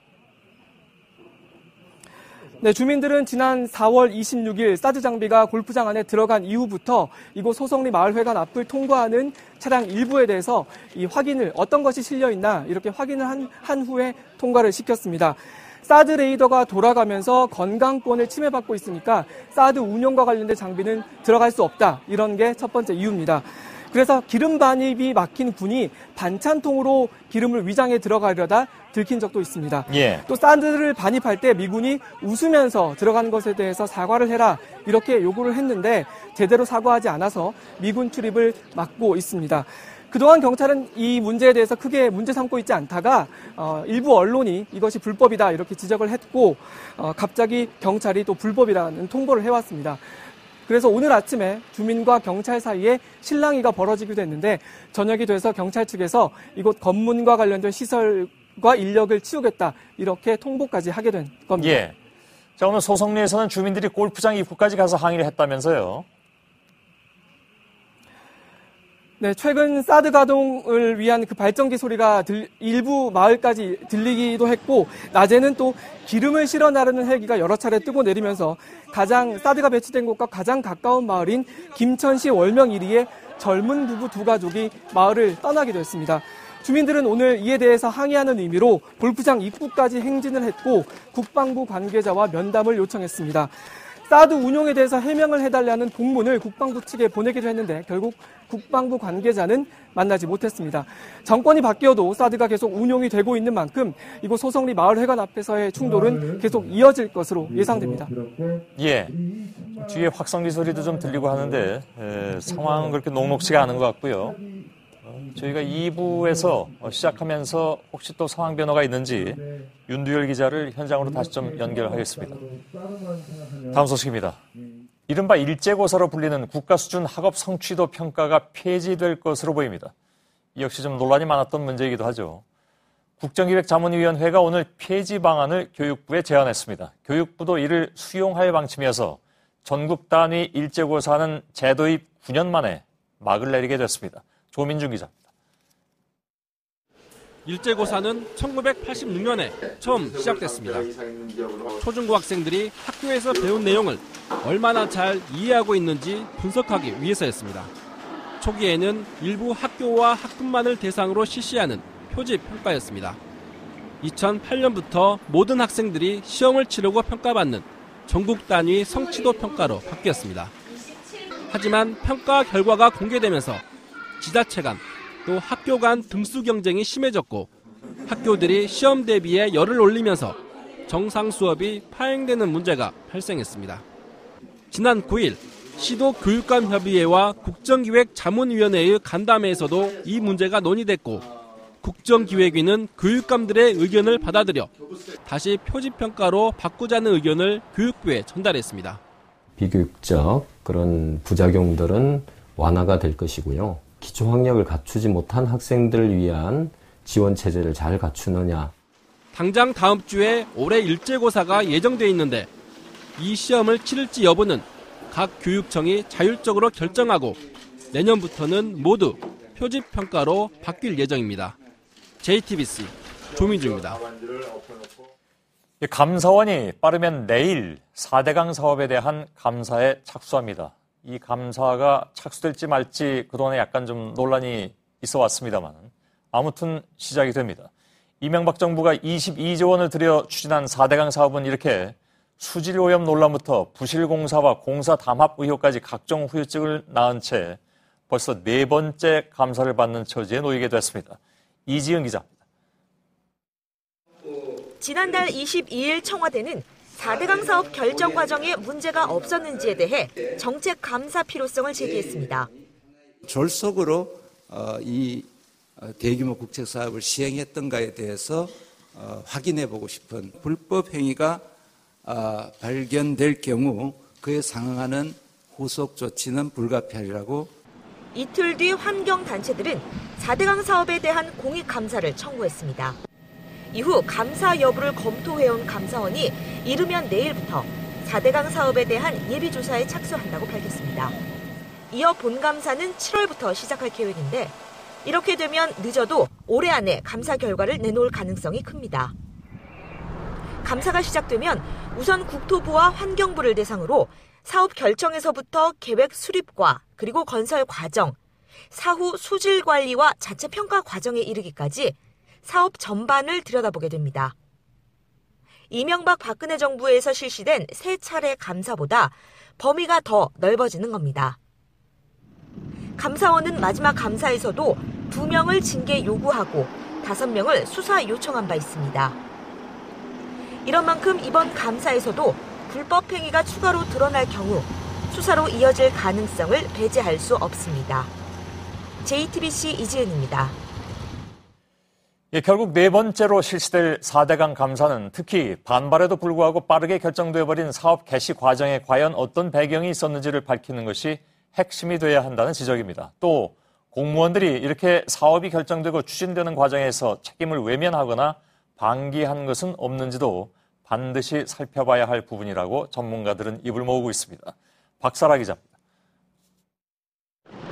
네, 주민들은 지난 사월 이십육일 사드 장비가 골프장 안에 들어간 이후부터 이곳 소성리 마을회관 앞을 통과하는 차량 일부에 대해서 이 확인을 어떤 것이 실려 있나 이렇게 확인을 한, 한 후에 통과를 시켰습니다. 사드 레이더가 돌아가면서 건강권을 침해받고 있으니까 사드 운영과 관련된 장비는 들어갈 수 없다. 이런 게 첫 번째 이유입니다. 그래서 기름 반입이 막힌 군이 반찬통으로 기름을 위장해 들어가려다 들킨 적도 있습니다. 예. 또 사드를 반입할 때 미군이 웃으면서 들어가는 것에 대해서 사과를 해라 이렇게 요구를 했는데 제대로 사과하지 않아서 미군 출입을 막고 있습니다. 그동안 경찰은 이 문제에 대해서 크게 문제 삼고 있지 않다가 어, 일부 언론이 이것이 불법이다 이렇게 지적을 했고 어, 갑자기 경찰이 또 불법이라는 통보를 해왔습니다. 그래서 오늘 아침에 주민과 경찰 사이에 실랑이가 벌어지기도 했는데 저녁이 돼서 경찰 측에서 이곳 검문과 관련된 시설과 인력을 치우겠다 이렇게 통보까지 하게 된 겁니다. 예. 자, 오늘 소성리에서는 주민들이 골프장 입구까지 가서 항의를 했다면서요? 네, 최근 사드 가동을 위한 그 발전기 소리가 들, 일부 마을까지 들리기도 했고, 낮에는 또 기름을 실어 나르는 헬기가 여러 차례 뜨고 내리면서 가장 사드가 배치된 곳과 가장 가까운 마을인 김천시 월명 일 리의 젊은 부부 두 가족이 마을을 떠나기도 했습니다. 주민들은 오늘 이에 대해서 항의하는 의미로 골프장 입구까지 행진을 했고 국방부 관계자와 면담을 요청했습니다. 사드 운용에 대해서 해명을 해달라는 공문을 국방부 측에 보내기도 했는데 결국 국방부 관계자는 만나지 못했습니다. 정권이 바뀌어도 사드가 계속 운용이 되고 있는 만큼 이곳 소성리 마을회관 앞에서의 충돌은 계속 이어질 것으로 예상됩니다. 예, 뒤에 확성기 소리도 좀 들리고 하는데 에, 상황은 그렇게 녹록지가 않은 것 같고요. 어, 저희가 이 부에서 시작하면서 혹시 또 상황 변화가 있는지 윤두열 기자를 현장으로 다시 좀 연결하겠습니다. 다음 소식입니다. 이른바 일제고사로 불리는 국가 수준 학업 성취도 평가가 폐지될 것으로 보입니다. 이 역시 좀 논란이 많았던 문제이기도 하죠. 국정기획자문위원회가 오늘 폐지 방안을 교육부에 제안했습니다. 교육부도 이를 수용할 방침이어서 전국 단위 일제고사는 제도입 구 년 만에 막을 내리게 됐습니다. 조민준 기자입니다. 일제고사는 천구백팔십육 년에 처음 시작됐습니다. 초중고 학생들이 학교에서 배운 내용을 얼마나 잘 이해하고 있는지 분석하기 위해서였습니다. 초기에는 일부 학교와 학급만을 대상으로 실시하는 표지 평가였습니다. 이천팔 년부터 모든 학생들이 시험을 치르고 평가받는 전국 단위 성취도 평가로 바뀌었습니다. 하지만 평가 결과가 공개되면서 지자체 간 또 학교 간 등수 경쟁이 심해졌고 학교들이 시험 대비에 열을 올리면서 정상 수업이 파행되는 문제가 발생했습니다. 지난 구 일 시도 교육감협의회와 국정기획자문위원회의 간담회에서도 이 문제가 논의됐고 국정기획위는 교육감들의 의견을 받아들여 다시 표지평가로 바꾸자는 의견을 교육부에 전달했습니다. 비교육적 그런 부작용들은 완화가 될 것이고요. 기초학력을 갖추지 못한 학생들을 위한 지원 체제를 잘 갖추느냐. 당장 다음 주에 올해 일제고사가 예정돼 있는데 이 시험을 치를지 여부는 각 교육청이 자율적으로 결정하고 내년부터는 모두 표지평가로 바뀔 예정입니다. 제이티비씨 조민주입니다. 감사원이 빠르면 내일 사 대강 사업에 대한 감사에 착수합니다. 이 감사가 착수될지 말지 그동안에 약간 좀 논란이 있어 왔습니다만 아무튼 시작이 됩니다. 이명박 정부가 이십이조 원을 들여 추진한 사 대강 사업은 이렇게 수질 오염 논란부터 부실 공사와 공사 담합 의혹까지 각종 후유증을 낳은 채 벌써 네 번째 감사를 받는 처지에 놓이게 됐습니다. 이지은 기자입니다. 지난달 이십이일 청와대는 사 대강 사업 결정 과정에 문제가 없었는지에 대해 정책 감사 필요성을 제기했습니다. 졸속으로 이 대규모 국책 사업을 시행했던가에 대해서 확인해보고 싶은 불법 행위가 발견될 경우 그에 상응하는 후속 조치는 불가피하리라고. 이틀 뒤 환경단체들은 사 대강 사업에 대한 공익감사를 청구했습니다. 이후 감사 여부를 검토해온 감사원이 이르면 내일부터 사 대강 사업에 대한 예비조사에 착수한다고 밝혔습니다. 이어 본감사는 칠월부터 시작할 계획인데 이렇게 되면 늦어도 올해 안에 감사 결과를 내놓을 가능성이 큽니다. 감사가 시작되면 우선 국토부와 환경부를 대상으로 사업 결정에서부터 계획 수립과 그리고 건설 과정, 사후 수질 관리와 자체 평가 과정에 이르기까지 사업 전반을 들여다보게 됩니다. 이명박 박근혜 정부에서 실시된 세 차례 감사보다 범위가 더 넓어지는 겁니다. 감사원은 마지막 감사에서도 두 명을 징계 요구하고 다섯 명을 수사 요청한 바 있습니다. 이런 만큼 이번 감사에서도 불법 행위가 추가로 드러날 경우 수사로 이어질 가능성을 배제할 수 없습니다. 제이티비씨 이지은입니다. 예, 결국 네 번째로 실시될 사 대강 감사는 특히 반발에도 불구하고 빠르게 결정되어버린 사업 개시 과정에 과연 어떤 배경이 있었는지를 밝히는 것이 핵심이 돼야 한다는 지적입니다. 또 공무원들이 이렇게 사업이 결정되고 추진되는 과정에서 책임을 외면하거나 방기한 것은 없는지도 반드시 살펴봐야 할 부분이라고 전문가들은 입을 모으고 있습니다. 박사라 기자입니다.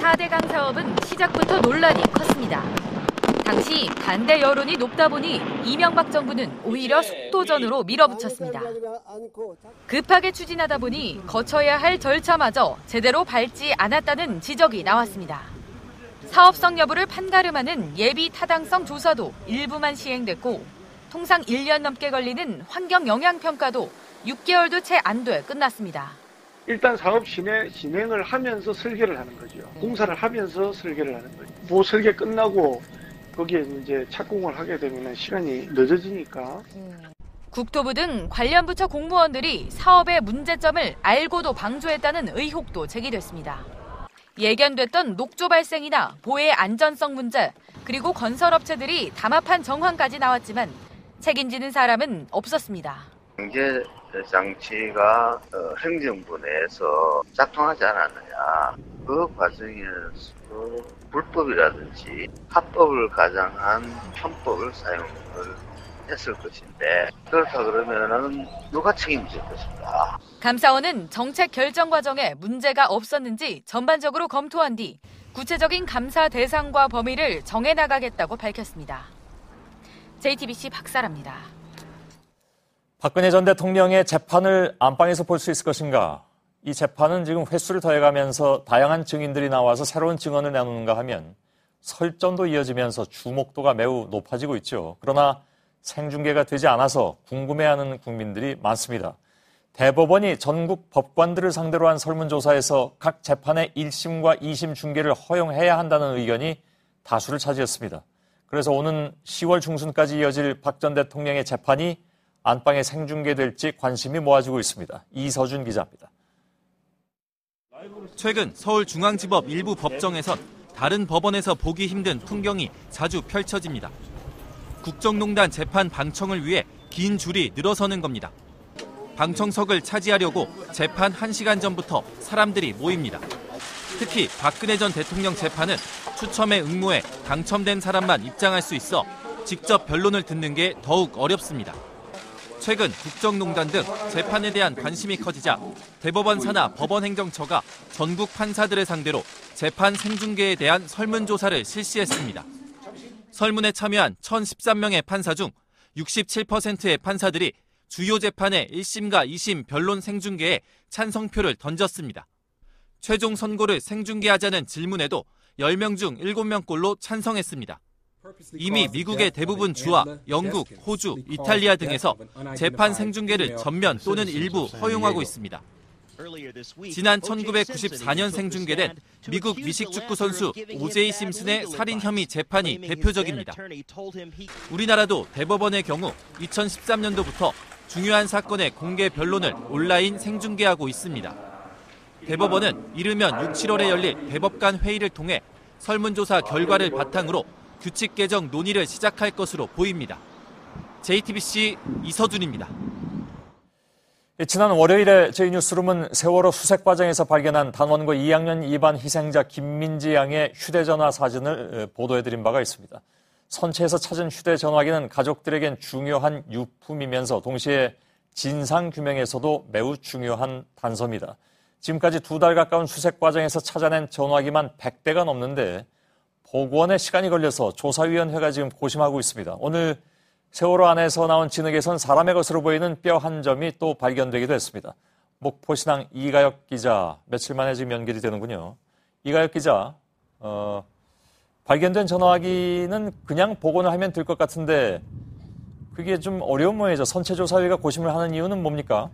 사대강 사업은 시작부터 논란이 컸습니다. 당시 반대 여론이 높다 보니 이명박 정부는 오히려 속도전으로 밀어붙였습니다. 급하게 추진하다 보니 거쳐야 할 절차마저 제대로 밟지 않았다는 지적이 나왔습니다. 사업성 여부를 판가름하는 예비 타당성 조사도 일부만 시행됐고 통상 일 년 넘게 걸리는 환경 영향 평가도 육 개월도 채 안 돼 끝났습니다. 일단 사업 진행, 진행을 하면서 설계를 하는 거죠. 공사를 하면서 설계를 하는 거죠. 뭐 설계 끝나고 거기에 이제 착공을 하게 되면 시간이 늦어지니까. 국토부 등 관련 부처 공무원들이 사업의 문제점을 알고도 방조했다는 의혹도 제기됐습니다. 예견됐던 녹조 발생이나 보해 안전성 문제, 그리고 건설업체들이 담합한 정황까지 나왔지만 책임지는 사람은 없었습니다. 경제 장치가 행정부 내에서 작동하지 않았느냐. 그 과정에서 불법이라든지 합법을 가장한 편법을 사용을 했을 것인데 그렇다 그러면은 누가 책임질 것인가. 감사원은 정책 결정 과정에 문제가 없었는지 전반적으로 검토한 뒤 구체적인 감사 대상과 범위를 정해나가겠다고 밝혔습니다. 제이티비씨 박사라입니다. 박근혜 전 대통령의 재판을 안방에서 볼 수 있을 것인가? 이 재판은 지금 횟수를 더해가면서 다양한 증인들이 나와서 새로운 증언을 내놓는가 하면 설전도 이어지면서 주목도가 매우 높아지고 있죠. 그러나 생중계가 되지 않아서 궁금해하는 국민들이 많습니다. 대법원이 전국 법관들을 상대로 한 설문조사에서 각 재판의 일 심과 이 심 중계를 허용해야 한다는 의견이 다수를 차지했습니다. 그래서 오는 시월 중순까지 이어질 박 전 대통령의 재판이 안방에 생중계될지 관심이 모아지고 있습니다. 이서준 기자입니다. 최근 서울중앙지법 일부 법정에선 다른 법원에서 보기 힘든 풍경이 자주 펼쳐집니다. 국정농단 재판 방청을 위해 긴 줄이 늘어서는 겁니다. 방청석을 차지하려고 재판 한 시간 전부터 사람들이 모입니다. 특히 박근혜 전 대통령 재판은 추첨에 응모해 당첨된 사람만 입장할 수 있어 직접 변론을 듣는 게 더욱 어렵습니다. 최근 국정농단 등 재판에 대한 관심이 커지자 대법원 산하 법원행정처가 전국 판사들을 상대로 재판 생중계에 대한 설문조사를 실시했습니다. 설문에 참여한 천십삼 명의 판사 중 육십칠 퍼센트의 판사들이 주요 재판의 일 심과 이 심 변론 생중계에 찬성표를 던졌습니다. 최종 선고를 생중계하자는 질문에도 열 명 중 일곱 명꼴로 찬성했습니다. 이미 미국의 대부분 주와 영국, 호주, 이탈리아 등에서 재판 생중계를 전면 또는 일부 허용하고 있습니다. 지난 천구백구십사 년 생중계된 미국 미식축구 선수 오제이 심슨의 살인 혐의 재판이 대표적입니다. 우리나라도 대법원의 경우 이천십삼 년도부터 중요한 사건의 공개 변론을 온라인 생중계하고 있습니다. 대법원은 이르면 육, 칠월에 열릴 대법관 회의를 통해 설문조사 결과를 바탕으로 규칙 개정 논의를 시작할 것으로 보입니다. 제이티비씨 이서준입니다. 지난 월요일에 저희 뉴스룸은 세월호 수색 과정에서 발견한 단원고 이 학년 이 반 희생자 김민지 양의 휴대전화 사진을 보도해드린 바가 있습니다. 선체에서 찾은 휴대전화기는 가족들에겐 중요한 유품이면서 동시에 진상규명에서도 매우 중요한 단서입니다. 지금까지 두 달 가까운 수색 과정에서 찾아낸 전화기만 백 대가 넘는데 보고원에 시간이 걸려서 조사위원회가 지금 고심하고 있습니다. 오늘 세월호 안에서 나온 진흙에선 사람의 것으로 보이는 뼈 한 점이 또 발견되기도 했습니다. 목포신앙 이가혁 기자, 며칠 만에 지금 연결이 되는군요. 이가혁 기자, 어, 발견된 전화기는 그냥 복원을 하면 될 것 같은데 그게 좀 어려운 모양이죠. 선체조사위가 고심을 하는 이유는 뭡니까?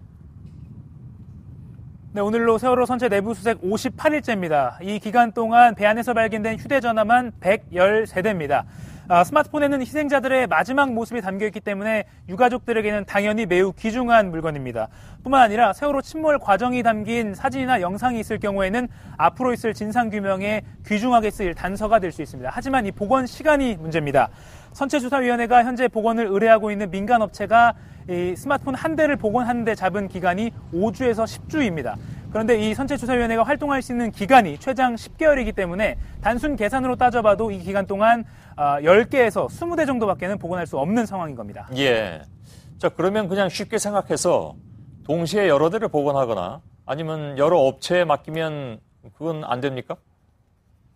네, 오늘로 세월호 선체 내부 수색 오십팔 일째입니다. 이 기간 동안 배 안에서 발견된 휴대전화만 백십삼 대입니다. 아, 스마트폰에는 희생자들의 마지막 모습이 담겨있기 때문에 유가족들에게는 당연히 매우 귀중한 물건입니다. 뿐만 아니라 세월호 침몰 과정이 담긴 사진이나 영상이 있을 경우에는 앞으로 있을 진상규명에 귀중하게 쓰일 단서가 될 수 있습니다. 하지만 이 복원 시간이 문제입니다. 선체조사위원회가 현재 복원을 의뢰하고 있는 민간업체가 이 스마트폰 한 대를 복원하는 데 잡은 기간이 오 주에서 십 주입니다. 그런데 이 선체조사위원회가 활동할 수 있는 기간이 최장 십 개월이기 때문에 단순 계산으로 따져봐도 이 기간 동안 열 개에서 이십 대 정도밖에는 복원할 수 없는 상황인 겁니다. 예. 자, 그러면 그냥 쉽게 생각해서 동시에 여러 대를 복원하거나 아니면 여러 업체에 맡기면 그건 안 됩니까?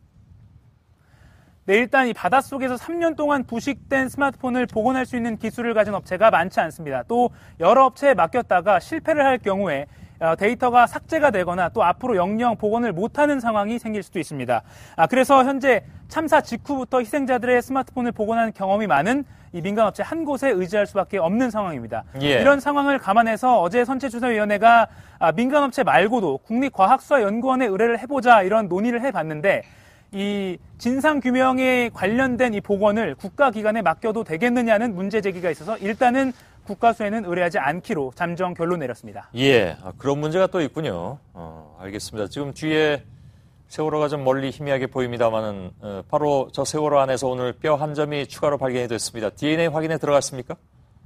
네, 일단 이 바닷속에서 삼 년 동안 부식된 스마트폰을 복원할 수 있는 기술을 가진 업체가 많지 않습니다. 또 여러 업체에 맡겼다가 실패를 할 경우에 데이터가 삭제가 되거나 또 앞으로 영영 복원을 못하는 상황이 생길 수도 있습니다. 아, 그래서 현재 참사 직후부터 희생자들의 스마트폰을 복원한 경험이 많은 이 민간업체 한 곳에 의지할 수밖에 없는 상황입니다. 예. 이런 상황을 감안해서 어제 선체조사위원회가 아, 민간업체 말고도 국립과학수사연구원에 의뢰를 해보자 이런 논의를 해봤는데 이 진상규명에 관련된 이 복원을 국가기관에 맡겨도 되겠느냐는 문제 제기가 있어서 일단은 국과수에는 의뢰하지 않기로 잠정 결론 내렸습니다. 예, 아, 그런 문제가 또 있군요. 어, 알겠습니다. 지금 뒤에 세월호가 좀 멀리 희미하게 보입니다만은 어, 바로 저 세월호 안에서 오늘 뼈 한 점이 추가로 발견이 됐습니다. 디엔에이 확인에 들어갔습니까?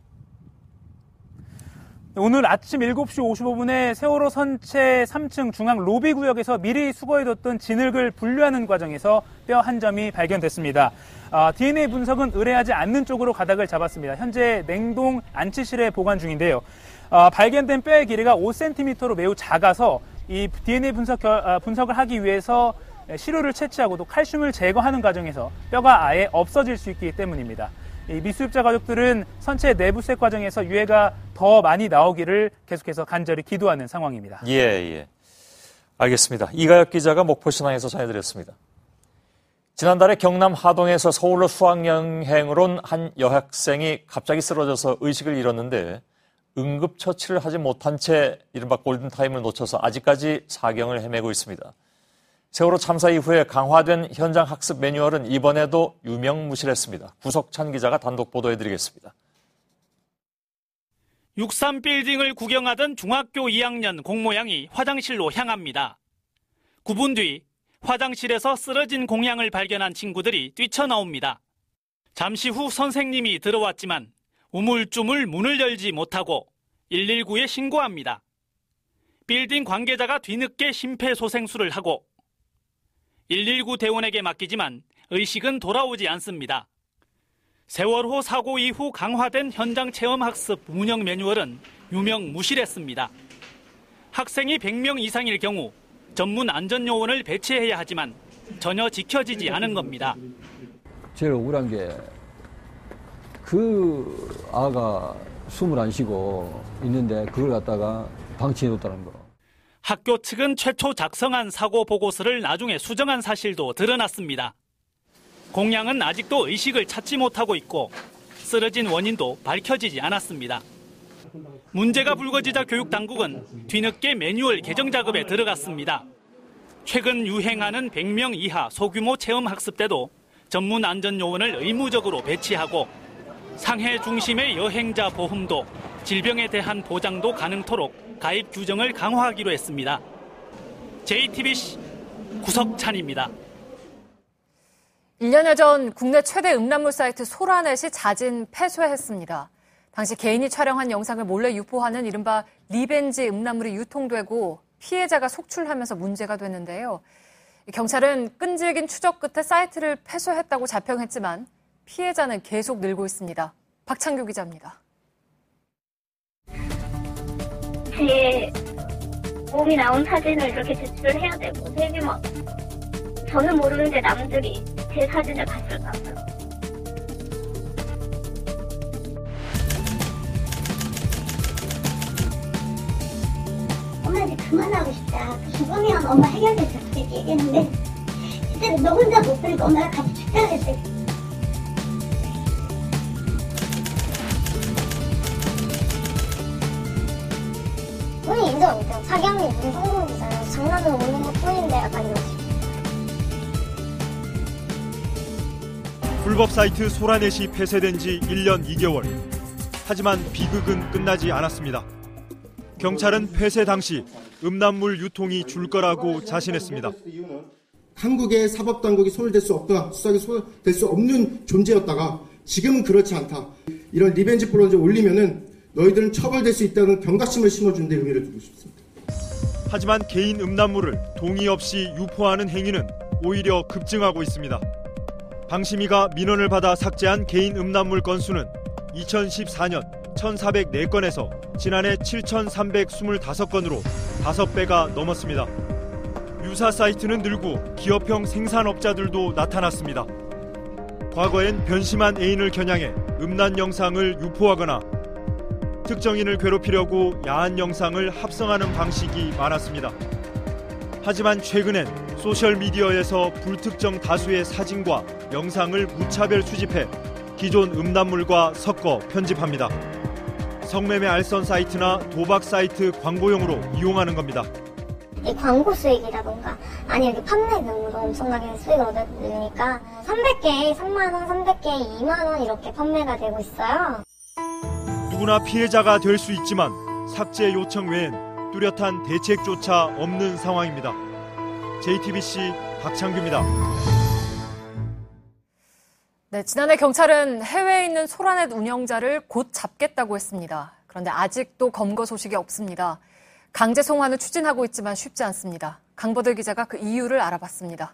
오늘 아침 일곱 시 오십오 분에 세월호 선체 삼 층 중앙 로비 구역에서 미리 수거해뒀던 진흙을 분류하는 과정에서 뼈 한 점이 발견됐습니다. 어, 디엔에이 분석은 의뢰하지 않는 쪽으로 가닥을 잡았습니다. 현재 냉동 안치실에 보관 중인데요. 어, 발견된 뼈의 길이가 오 센티미터로 매우 작아서 이 디엔에이 분석, 어, 분석을 하기 위해서 시료를 채취하고 또 칼슘을 제거하는 과정에서 뼈가 아예 없어질 수 있기 때문입니다. 이 미수입자 가족들은 선체 내부색 과정에서 유해가 더 많이 나오기를 계속해서 간절히 기도하는 상황입니다. 예, 예. 알겠습니다. 이가혁 기자가 목포신항에서 전해드렸습니다. 지난달에 경남 하동에서 서울로 수학여행을 온 한 여학생이 갑자기 쓰러져서 의식을 잃었는데 응급처치를 하지 못한 채 이른바 골든타임을 놓쳐서 아직까지 사경을 헤매고 있습니다. 세월호 참사 이후에 강화된 현장 학습 매뉴얼은 이번에도 유명무실했습니다. 구석찬 기자가 단독 보도해드리겠습니다. 육십삼 빌딩을 구경하던 중학교 이 학년 공모양이 화장실로 향합니다. 구 분 뒤 화장실에서 쓰러진 공양을 발견한 친구들이 뛰쳐나옵니다. 잠시 후 선생님이 들어왔지만 우물쭈물 문을 열지 못하고 일일구에 신고합니다. 빌딩 관계자가 뒤늦게 심폐소생술을 하고 일일구 대원에게 맡기지만 의식은 돌아오지 않습니다. 세월호 사고 이후 강화된 현장 체험 학습 운영 매뉴얼은 유명무실했습니다. 학생이 백 명 이상일 경우 전문 안전요원을 배치해야 하지만 전혀 지켜지지 않은 겁니다. 제일 억울한 게 그 아가 숨을 안 쉬고 있는데 그걸 갖다가 방치해뒀다는 거. 학교 측은 최초 작성한 사고 보고서를 나중에 수정한 사실도 드러났습니다. 공양은 아직도 의식을 찾지 못하고 있고 쓰러진 원인도 밝혀지지 않았습니다. 문제가 불거지자 교육당국은 뒤늦게 매뉴얼 개정 작업에 들어갔습니다. 최근 유행하는 백 명 이하 소규모 체험 학습 때도 전문 안전요원을 의무적으로 배치하고 상해 중심의 여행자 보험도 질병에 대한 보장도 가능토록 가입 규정을 강화하기로 했습니다. 제이티비씨 구석찬입니다. 일 년여 전 국내 최대 음란물 사이트 소라넷이 자진 폐쇄했습니다. 당시 개인이 촬영한 영상을 몰래 유포하는 이른바 리벤지 음란물이 유통되고 피해자가 속출하면서 문제가 됐는데요. 경찰은 끈질긴 추적 끝에 사이트를 폐쇄했다고 자평했지만 피해자는 계속 늘고 있습니다. 박창규 기자입니다. 제 몸이 나온 사진을 이렇게 제출을 해야 되고 되게 막 저는 모르는데 남들이 제 사진을 봤을까 봐요. 엄마 이제 그만하고 싶다. 죽으면 엄마 해결될 수 없게 얘기했는데 진짜 너 혼자 못 버리고 엄마랑 같이 죽자 그랬대. 본인 인정 인정. 자기 형님 무슨 성공이잖아요. 장난으로 오는 것 뿐인데 약간 이러지. 불법 사이트 소라넷이 폐쇄된 지 일 년 이 개월. 하지만 비극은 끝나지 않았습니다. 경찰은 폐쇄 당시 음란물 유통이 줄 거라고 자신했습니다. 한국의 사법당국이 손을 댈 수 없다, 수사에 손을 댈 수 없는 존재였다가 지금은 그렇지 않다. 이런 리벤지 포런을 올리면은 너희들은 처벌될 수 있다는 경각심을 심어주는 데 의미를 두고 싶습니다. 하지만 개인 음란물을 동의 없이 유포하는 행위는 오히려 급증하고 있습니다. 방심위가 민원을 받아 삭제한 개인 음란물 건수는 이천십사 년 천사백사 건에서 지난해 칠천삼백이십오 건으로 다섯 배가 넘었습니다. 유사 사이트는 늘고 기업형 생산업자들도 나타났습니다. 과거엔 변심한 애인을 겨냥해 음란 영상을 유포하거나 특정인을 괴롭히려고 야한 영상을 합성하는 방식이 많았습니다. 하지만 최근엔 소셜미디어에서 불특정 다수의 사진과 영상을 무차별 수집해 기존 음란물과 섞어 편집합니다. 성매매 알선 사이트나 도박 사이트 광고용으로 이용하는 겁니다. 이 광고 수익이라던가 아니면 이렇게 판매 등으로 엄청나게 수익을 얻으니까 삼백 개에 삼만 원, 삼백 개에 이만 원 이렇게 판매가 되고 있어요. 누구나 피해자가 될 수 있지만 삭제 요청 외엔 뚜렷한 대책조차 없는 상황입니다. 제이티비씨 박창규입니다. 네, 지난해 경찰은 해외에 있는 소라넷 운영자를 곧 잡겠다고 했습니다. 그런데 아직도 검거 소식이 없습니다. 강제 송환을 추진하고 있지만 쉽지 않습니다. 강버들 기자가 그 이유를 알아봤습니다.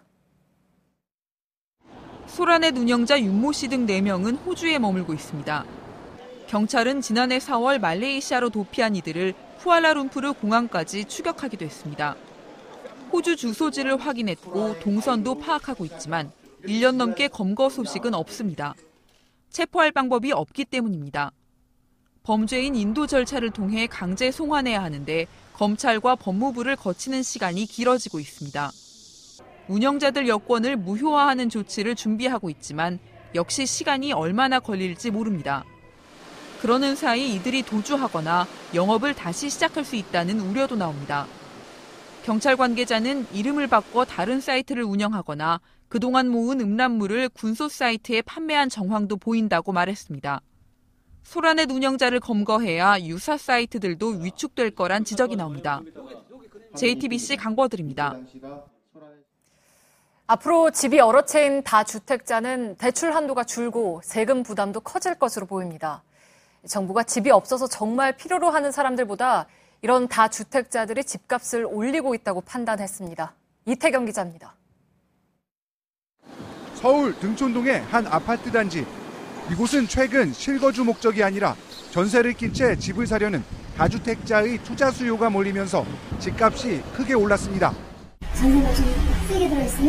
소라넷 운영자 윤모 씨 등 네 명은 호주에 머물고 있습니다. 경찰은 지난해 사월 말레이시아로 도피한 이들을 쿠알라룸푸르 공항까지 추격하기도 했습니다. 호주 주소지를 확인했고 동선도 파악하고 있지만 일 년 넘게 검거 소식은 없습니다. 체포할 방법이 없기 때문입니다. 범죄인 인도 절차를 통해 강제 송환해야 하는데 검찰과 법무부를 거치는 시간이 길어지고 있습니다. 운영자들 여권을 무효화하는 조치를 준비하고 있지만 역시 시간이 얼마나 걸릴지 모릅니다. 그러는 사이 이들이 도주하거나 영업을 다시 시작할 수 있다는 우려도 나옵니다. 경찰 관계자는 이름을 바꿔 다른 사이트를 운영하거나 그동안 모은 음란물을 군소 사이트에 판매한 정황도 보인다고 말했습니다. 소라넷 운영자를 검거해야 유사 사이트들도 위축될 거란 지적이 나옵니다. 제이티비씨 강버들입니다. 앞으로 집이 여러 채인 다주택자는 대출 한도가 줄고 세금 부담도 커질 것으로 보입니다. 정부가 집이 없어서 정말 필요로 하는 사람들보다 이런 다주택자들이 집값을 올리고 있다고 판단했습니다. 이태경 기자입니다. 서울 등촌동의 한 아파트 단지. 이곳은 최근 실거주 목적이 아니라 전세를 낀 채 집을 사려는 다주택자의 투자 수요가 몰리면서 집값이 크게 올랐습니다. 전세가 좀 세게 들어있으면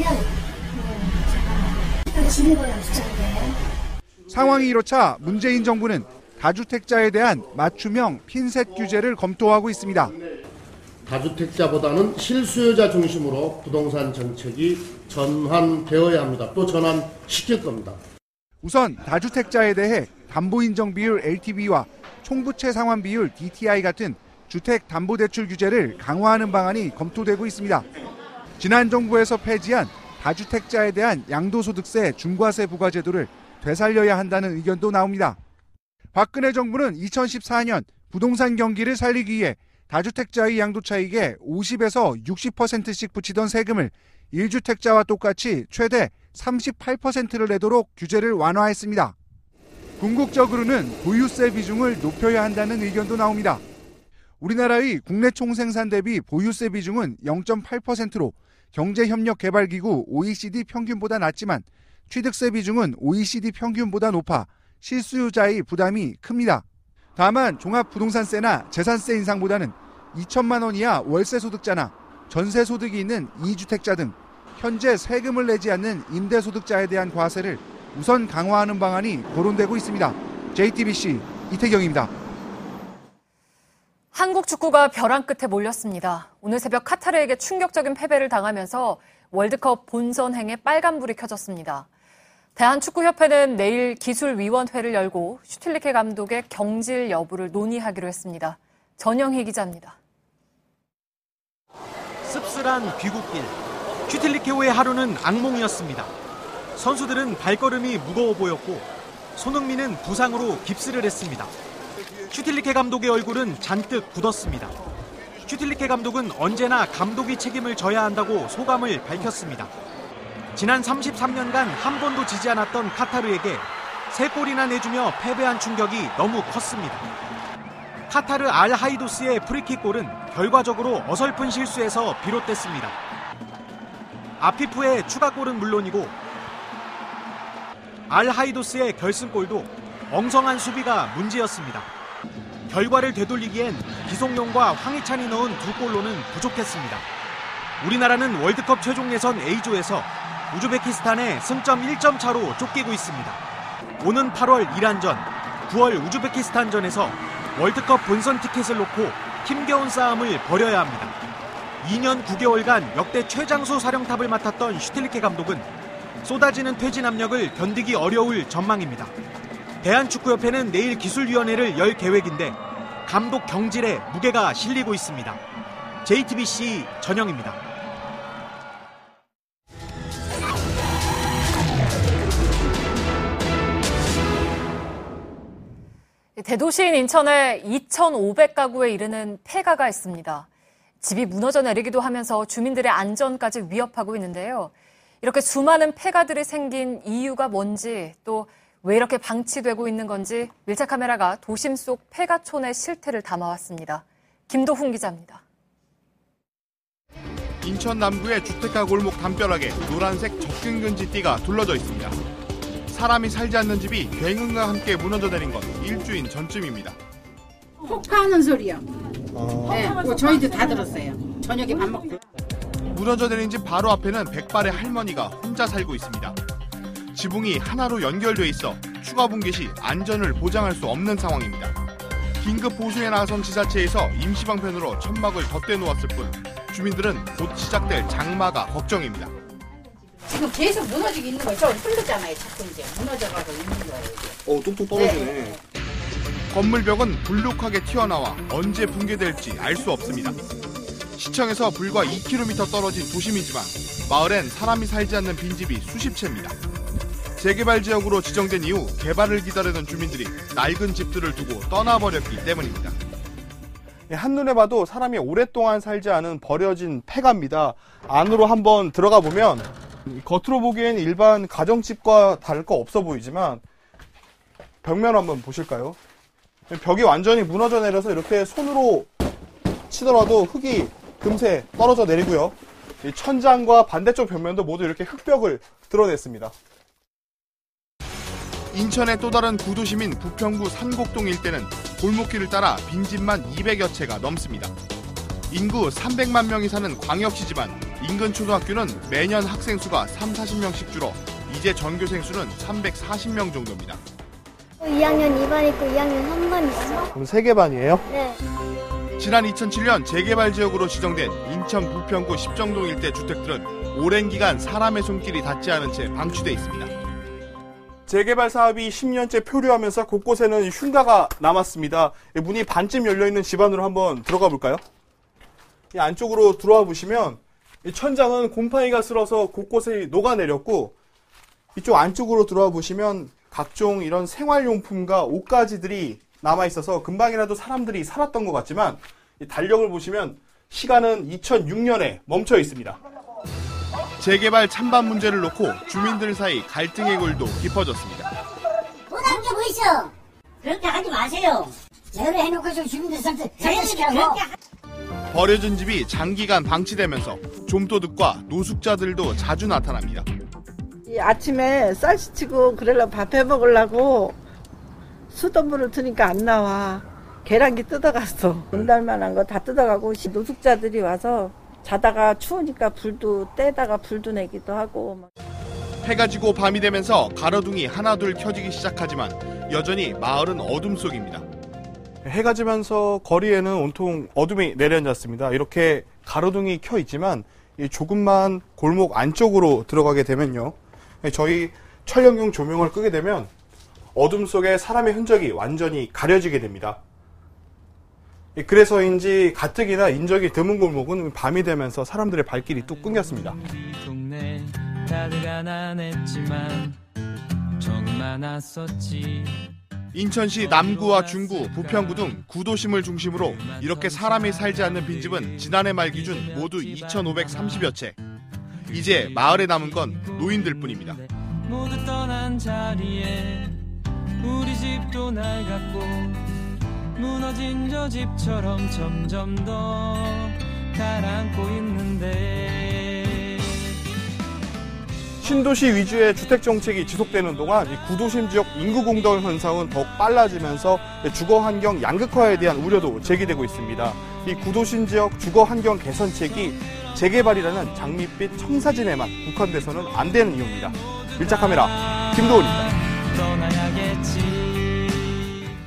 음, 집이 거의 없잖아요. 상황이 이렇자 문재인 정부는 다주택자에 대한 맞춤형 핀셋 규제를 검토하고 있습니다. 다주택자보다는 실수요자 중심으로 부동산 정책이 전환되어야 합니다. 또 전환시킬 겁니다. 우선 다주택자에 대해 담보인정 비율 엘티브이와 총부채 상환 비율 디티아이 같은 주택담보대출 규제를 강화하는 방안이 검토되고 있습니다. 지난 정부에서 폐지한 다주택자에 대한 양도소득세 중과세 부과 제도를 되살려야 한다는 의견도 나옵니다. 박근혜 정부는 이천십사 년 부동산 경기를 살리기 위해 다주택자의 양도차익에 오십에서 육십 퍼센트씩 붙이던 세금을 일 주택자와 똑같이 최대 삼십팔 퍼센트를 내도록 규제를 완화했습니다. 궁극적으로는 보유세 비중을 높여야 한다는 의견도 나옵니다. 우리나라의 국내 총생산 대비 보유세 비중은 영 점 팔 퍼센트로 경제협력개발기구 오이시디 평균보다 낮지만 취득세 비중은 오이시디 평균보다 높아 실수요자의 부담이 큽니다. 다만 종합부동산세나 재산세 인상보다는 이천만 원 이하 월세 소득자나 전세 소득이 있는 이 주택자 등 현재 세금을 내지 않는 임대소득자에 대한 과세를 우선 강화하는 방안이 거론되고 있습니다. 제이티비씨 이태경입니다. 한국 축구가 벼랑 끝에 몰렸습니다. 오늘 새벽 카타르에게 충격적인 패배를 당하면서 월드컵 본선행에 빨간불이 켜졌습니다. 대한축구협회는 내일 기술위원회를 열고 슈틸리케 감독의 경질 여부를 논의하기로 했습니다. 전영희 기자입니다. 씁쓸한 귀국길. 슈틸리케오의 하루는 악몽이었습니다. 선수들은 발걸음이 무거워 보였고 손흥민은 부상으로 깁스를 했습니다. 슈틸리케 감독의 얼굴은 잔뜩 굳었습니다. 슈틸리케 감독은 언제나 감독이 책임을 져야 한다고 소감을 밝혔습니다. 지난 삼십삼 년간 한 번도 지지 않았던 카타르에게 세 골이나 내주며 패배한 충격이 너무 컸습니다. 카타르 알 하이도스의 프리킥 골은 결과적으로 어설픈 실수에서 비롯됐습니다. 아피프의 추가골은 물론이고 알 하이도스의 결승골도 엉성한 수비가 문제였습니다. 결과를 되돌리기엔 기성용과 황희찬이 넣은 두 골로는 부족했습니다. 우리나라는 월드컵 최종 예선 A조에서 우즈베키스탄에 승점 일 점 차로 쫓기고 있습니다. 오는 팔월 이란전, 구월 우즈베키스탄전에서 월드컵 본선 티켓을 놓고 힘겨운 싸움을 벌여야 합니다. 이 년 구 개월간 역대 최장수 사령탑을 맡았던 슈틸리케 감독은 쏟아지는 퇴진 압력을 견디기 어려울 전망입니다. 대한축구협회는 내일 기술위원회를 열 계획인데 감독 경질에 무게가 실리고 있습니다. 제이티비씨 전영입니다. 대도시인 인천에 이천오백 가구에 이르는 폐가가 있습니다. 집이 무너져 내리기도 하면서 주민들의 안전까지 위협하고 있는데요. 이렇게 수많은 폐가들이 생긴 이유가 뭔지, 또 왜 이렇게 방치되고 있는 건지 밀착 카메라가 도심 속 폐가촌의 실태를 담아왔습니다. 김도훈 기자입니다. 인천 남구의 주택가 골목 담벼락에 노란색 접근금지 띠가 둘러져 있습니다. 사람이 살지 않는 집이 굉음과 함께 무너져 내린 건 일주일 전쯤입니다. 폭파하는 소리요. 어... 네, 그거 저희도 다 들었어요. 저녁에 밥 먹고. 무너져 내린 집 바로 앞에는 백발의 할머니가 혼자 살고 있습니다. 지붕이 하나로 연결돼 있어 추가 붕괴 시 안전을 보장할 수 없는 상황입니다. 긴급 보수에 나선 지자체에서 임시방편으로 천막을 덧대 놓았을 뿐 주민들은 곧 시작될 장마가 걱정입니다. 지금 계속 무너지고 있는 거죠? 흐르잖아요. 자꾸 이제 무너져가고 있는 거예요. 어, 뚝뚝 떨어지네. 네. 건물벽은 불룩하게 튀어나와 언제 붕괴될지 알 수 없습니다. 시청에서 불과 이 킬로미터 떨어진 도심이지만 마을엔 사람이 살지 않는 빈집이 수십 채입니다. 재개발 지역으로 지정된 이후 개발을 기다리던 주민들이 낡은 집들을 두고 떠나버렸기 때문입니다. 한눈에 봐도 사람이 오랫동안 살지 않은 버려진 폐가입니다. 안으로 한번 들어가 보면 겉으로 보기엔 일반 가정집과 다를 거 없어 보이지만 벽면 한번 보실까요? 벽이 완전히 무너져 내려서 이렇게 손으로 치더라도 흙이 금세 떨어져 내리고요. 천장과 반대쪽 벽면도 모두 이렇게 흙벽을 드러냈습니다. 인천의 또 다른 구도심인 부평구 산곡동 일대는 골목길을 따라 빈집만 이백여 채가 넘습니다. 인구 삼백만 명이 사는 광역시지만 인근 초등학교는 매년 학생 수가 삼사십 명씩 줄어 이제 전교생 수는 삼백사십 명 정도입니다. 이 학년 이 반 있고 이 학년 삼 반 있어. 그럼 세 개 반이에요? 네. 지난 이천칠 년 재개발 지역으로 지정된 인천 부평구 십정동 일대 주택들은 오랜 기간 사람의 손길이 닿지 않은 채 방치돼 있습니다. 재개발 사업이 십 년째 표류하면서 곳곳에는 흉가가 남았습니다. 문이 반쯤 열려있는 집 안으로 한번 들어가 볼까요? 이 안쪽으로 들어와 보시면 이 천장은 곰팡이가 쓸어서 곳곳에 녹아내렸고 이쪽 안쪽으로 들어와 보시면 각종 이런 생활용품과 옷가지들이 남아있어서 금방이라도 사람들이 살았던 것 같지만 이 달력을 보시면 시간은 이천육 년에 멈춰 있습니다. 재개발 찬반 문제를 놓고 주민들 사이 갈등의 골도 깊어졌습니다. 못하는 게 뭐 있어? 그렇게 하지 마세요. 제대로 해놓고 좀 주민들 상태 상태시키라고. 버려진 집이 장기간 방치되면서 좀도둑과 노숙자들도 자주 나타납니다. 이 아침에 쌀 씻고 그러려고 밥 해먹으려고 수돗물을 트니까 안 나와. 계란기 뜯어갔어. 분달만한 거 다 뜯어가고 노숙자들이 와서 자다가 추우니까 불도 떼다가 불도 내기도 하고. 해가 지고 밤이 되면서 가로등이 하나둘 켜지기 시작하지만 여전히 마을은 어둠 속입니다. 해가 지면서 거리에는 온통 어둠이 내려앉았습니다. 이렇게 가로등이 켜 있지만 조금만 골목 안쪽으로 들어가게 되면요. 저희 촬영용 조명을 끄게 되면 어둠 속에 사람의 흔적이 완전히 가려지게 됩니다. 그래서인지 가뜩이나 인적이 드문 골목은 밤이 되면서 사람들의 발길이 뚝 끊겼습니다. 인천시 남구와 중구, 부평구 등 구도심을 중심으로 이렇게 사람이 살지 않는 빈집은 지난해 말 기준 모두 이천오백삼십여 채. 이제 마을에 남은 건 노인들 뿐입니다. 모두 떠난 자리에 우리 집도 낡았고 무너진 저 집처럼 점점 더 가라앉고 있는데. 신도시 위주의 주택 정책이 지속되는 동안 이 구도심 지역 인구 공동 현상은 더욱 빨라지면서 주거 환경 양극화에 대한 우려도 제기되고 있습니다. 이 구도심 지역 주거 환경 개선책이 재개발이라는 장밋빛 청사진에만 국한돼서는 안 되는 이유입니다. 밀착카메라 김도훈입니다.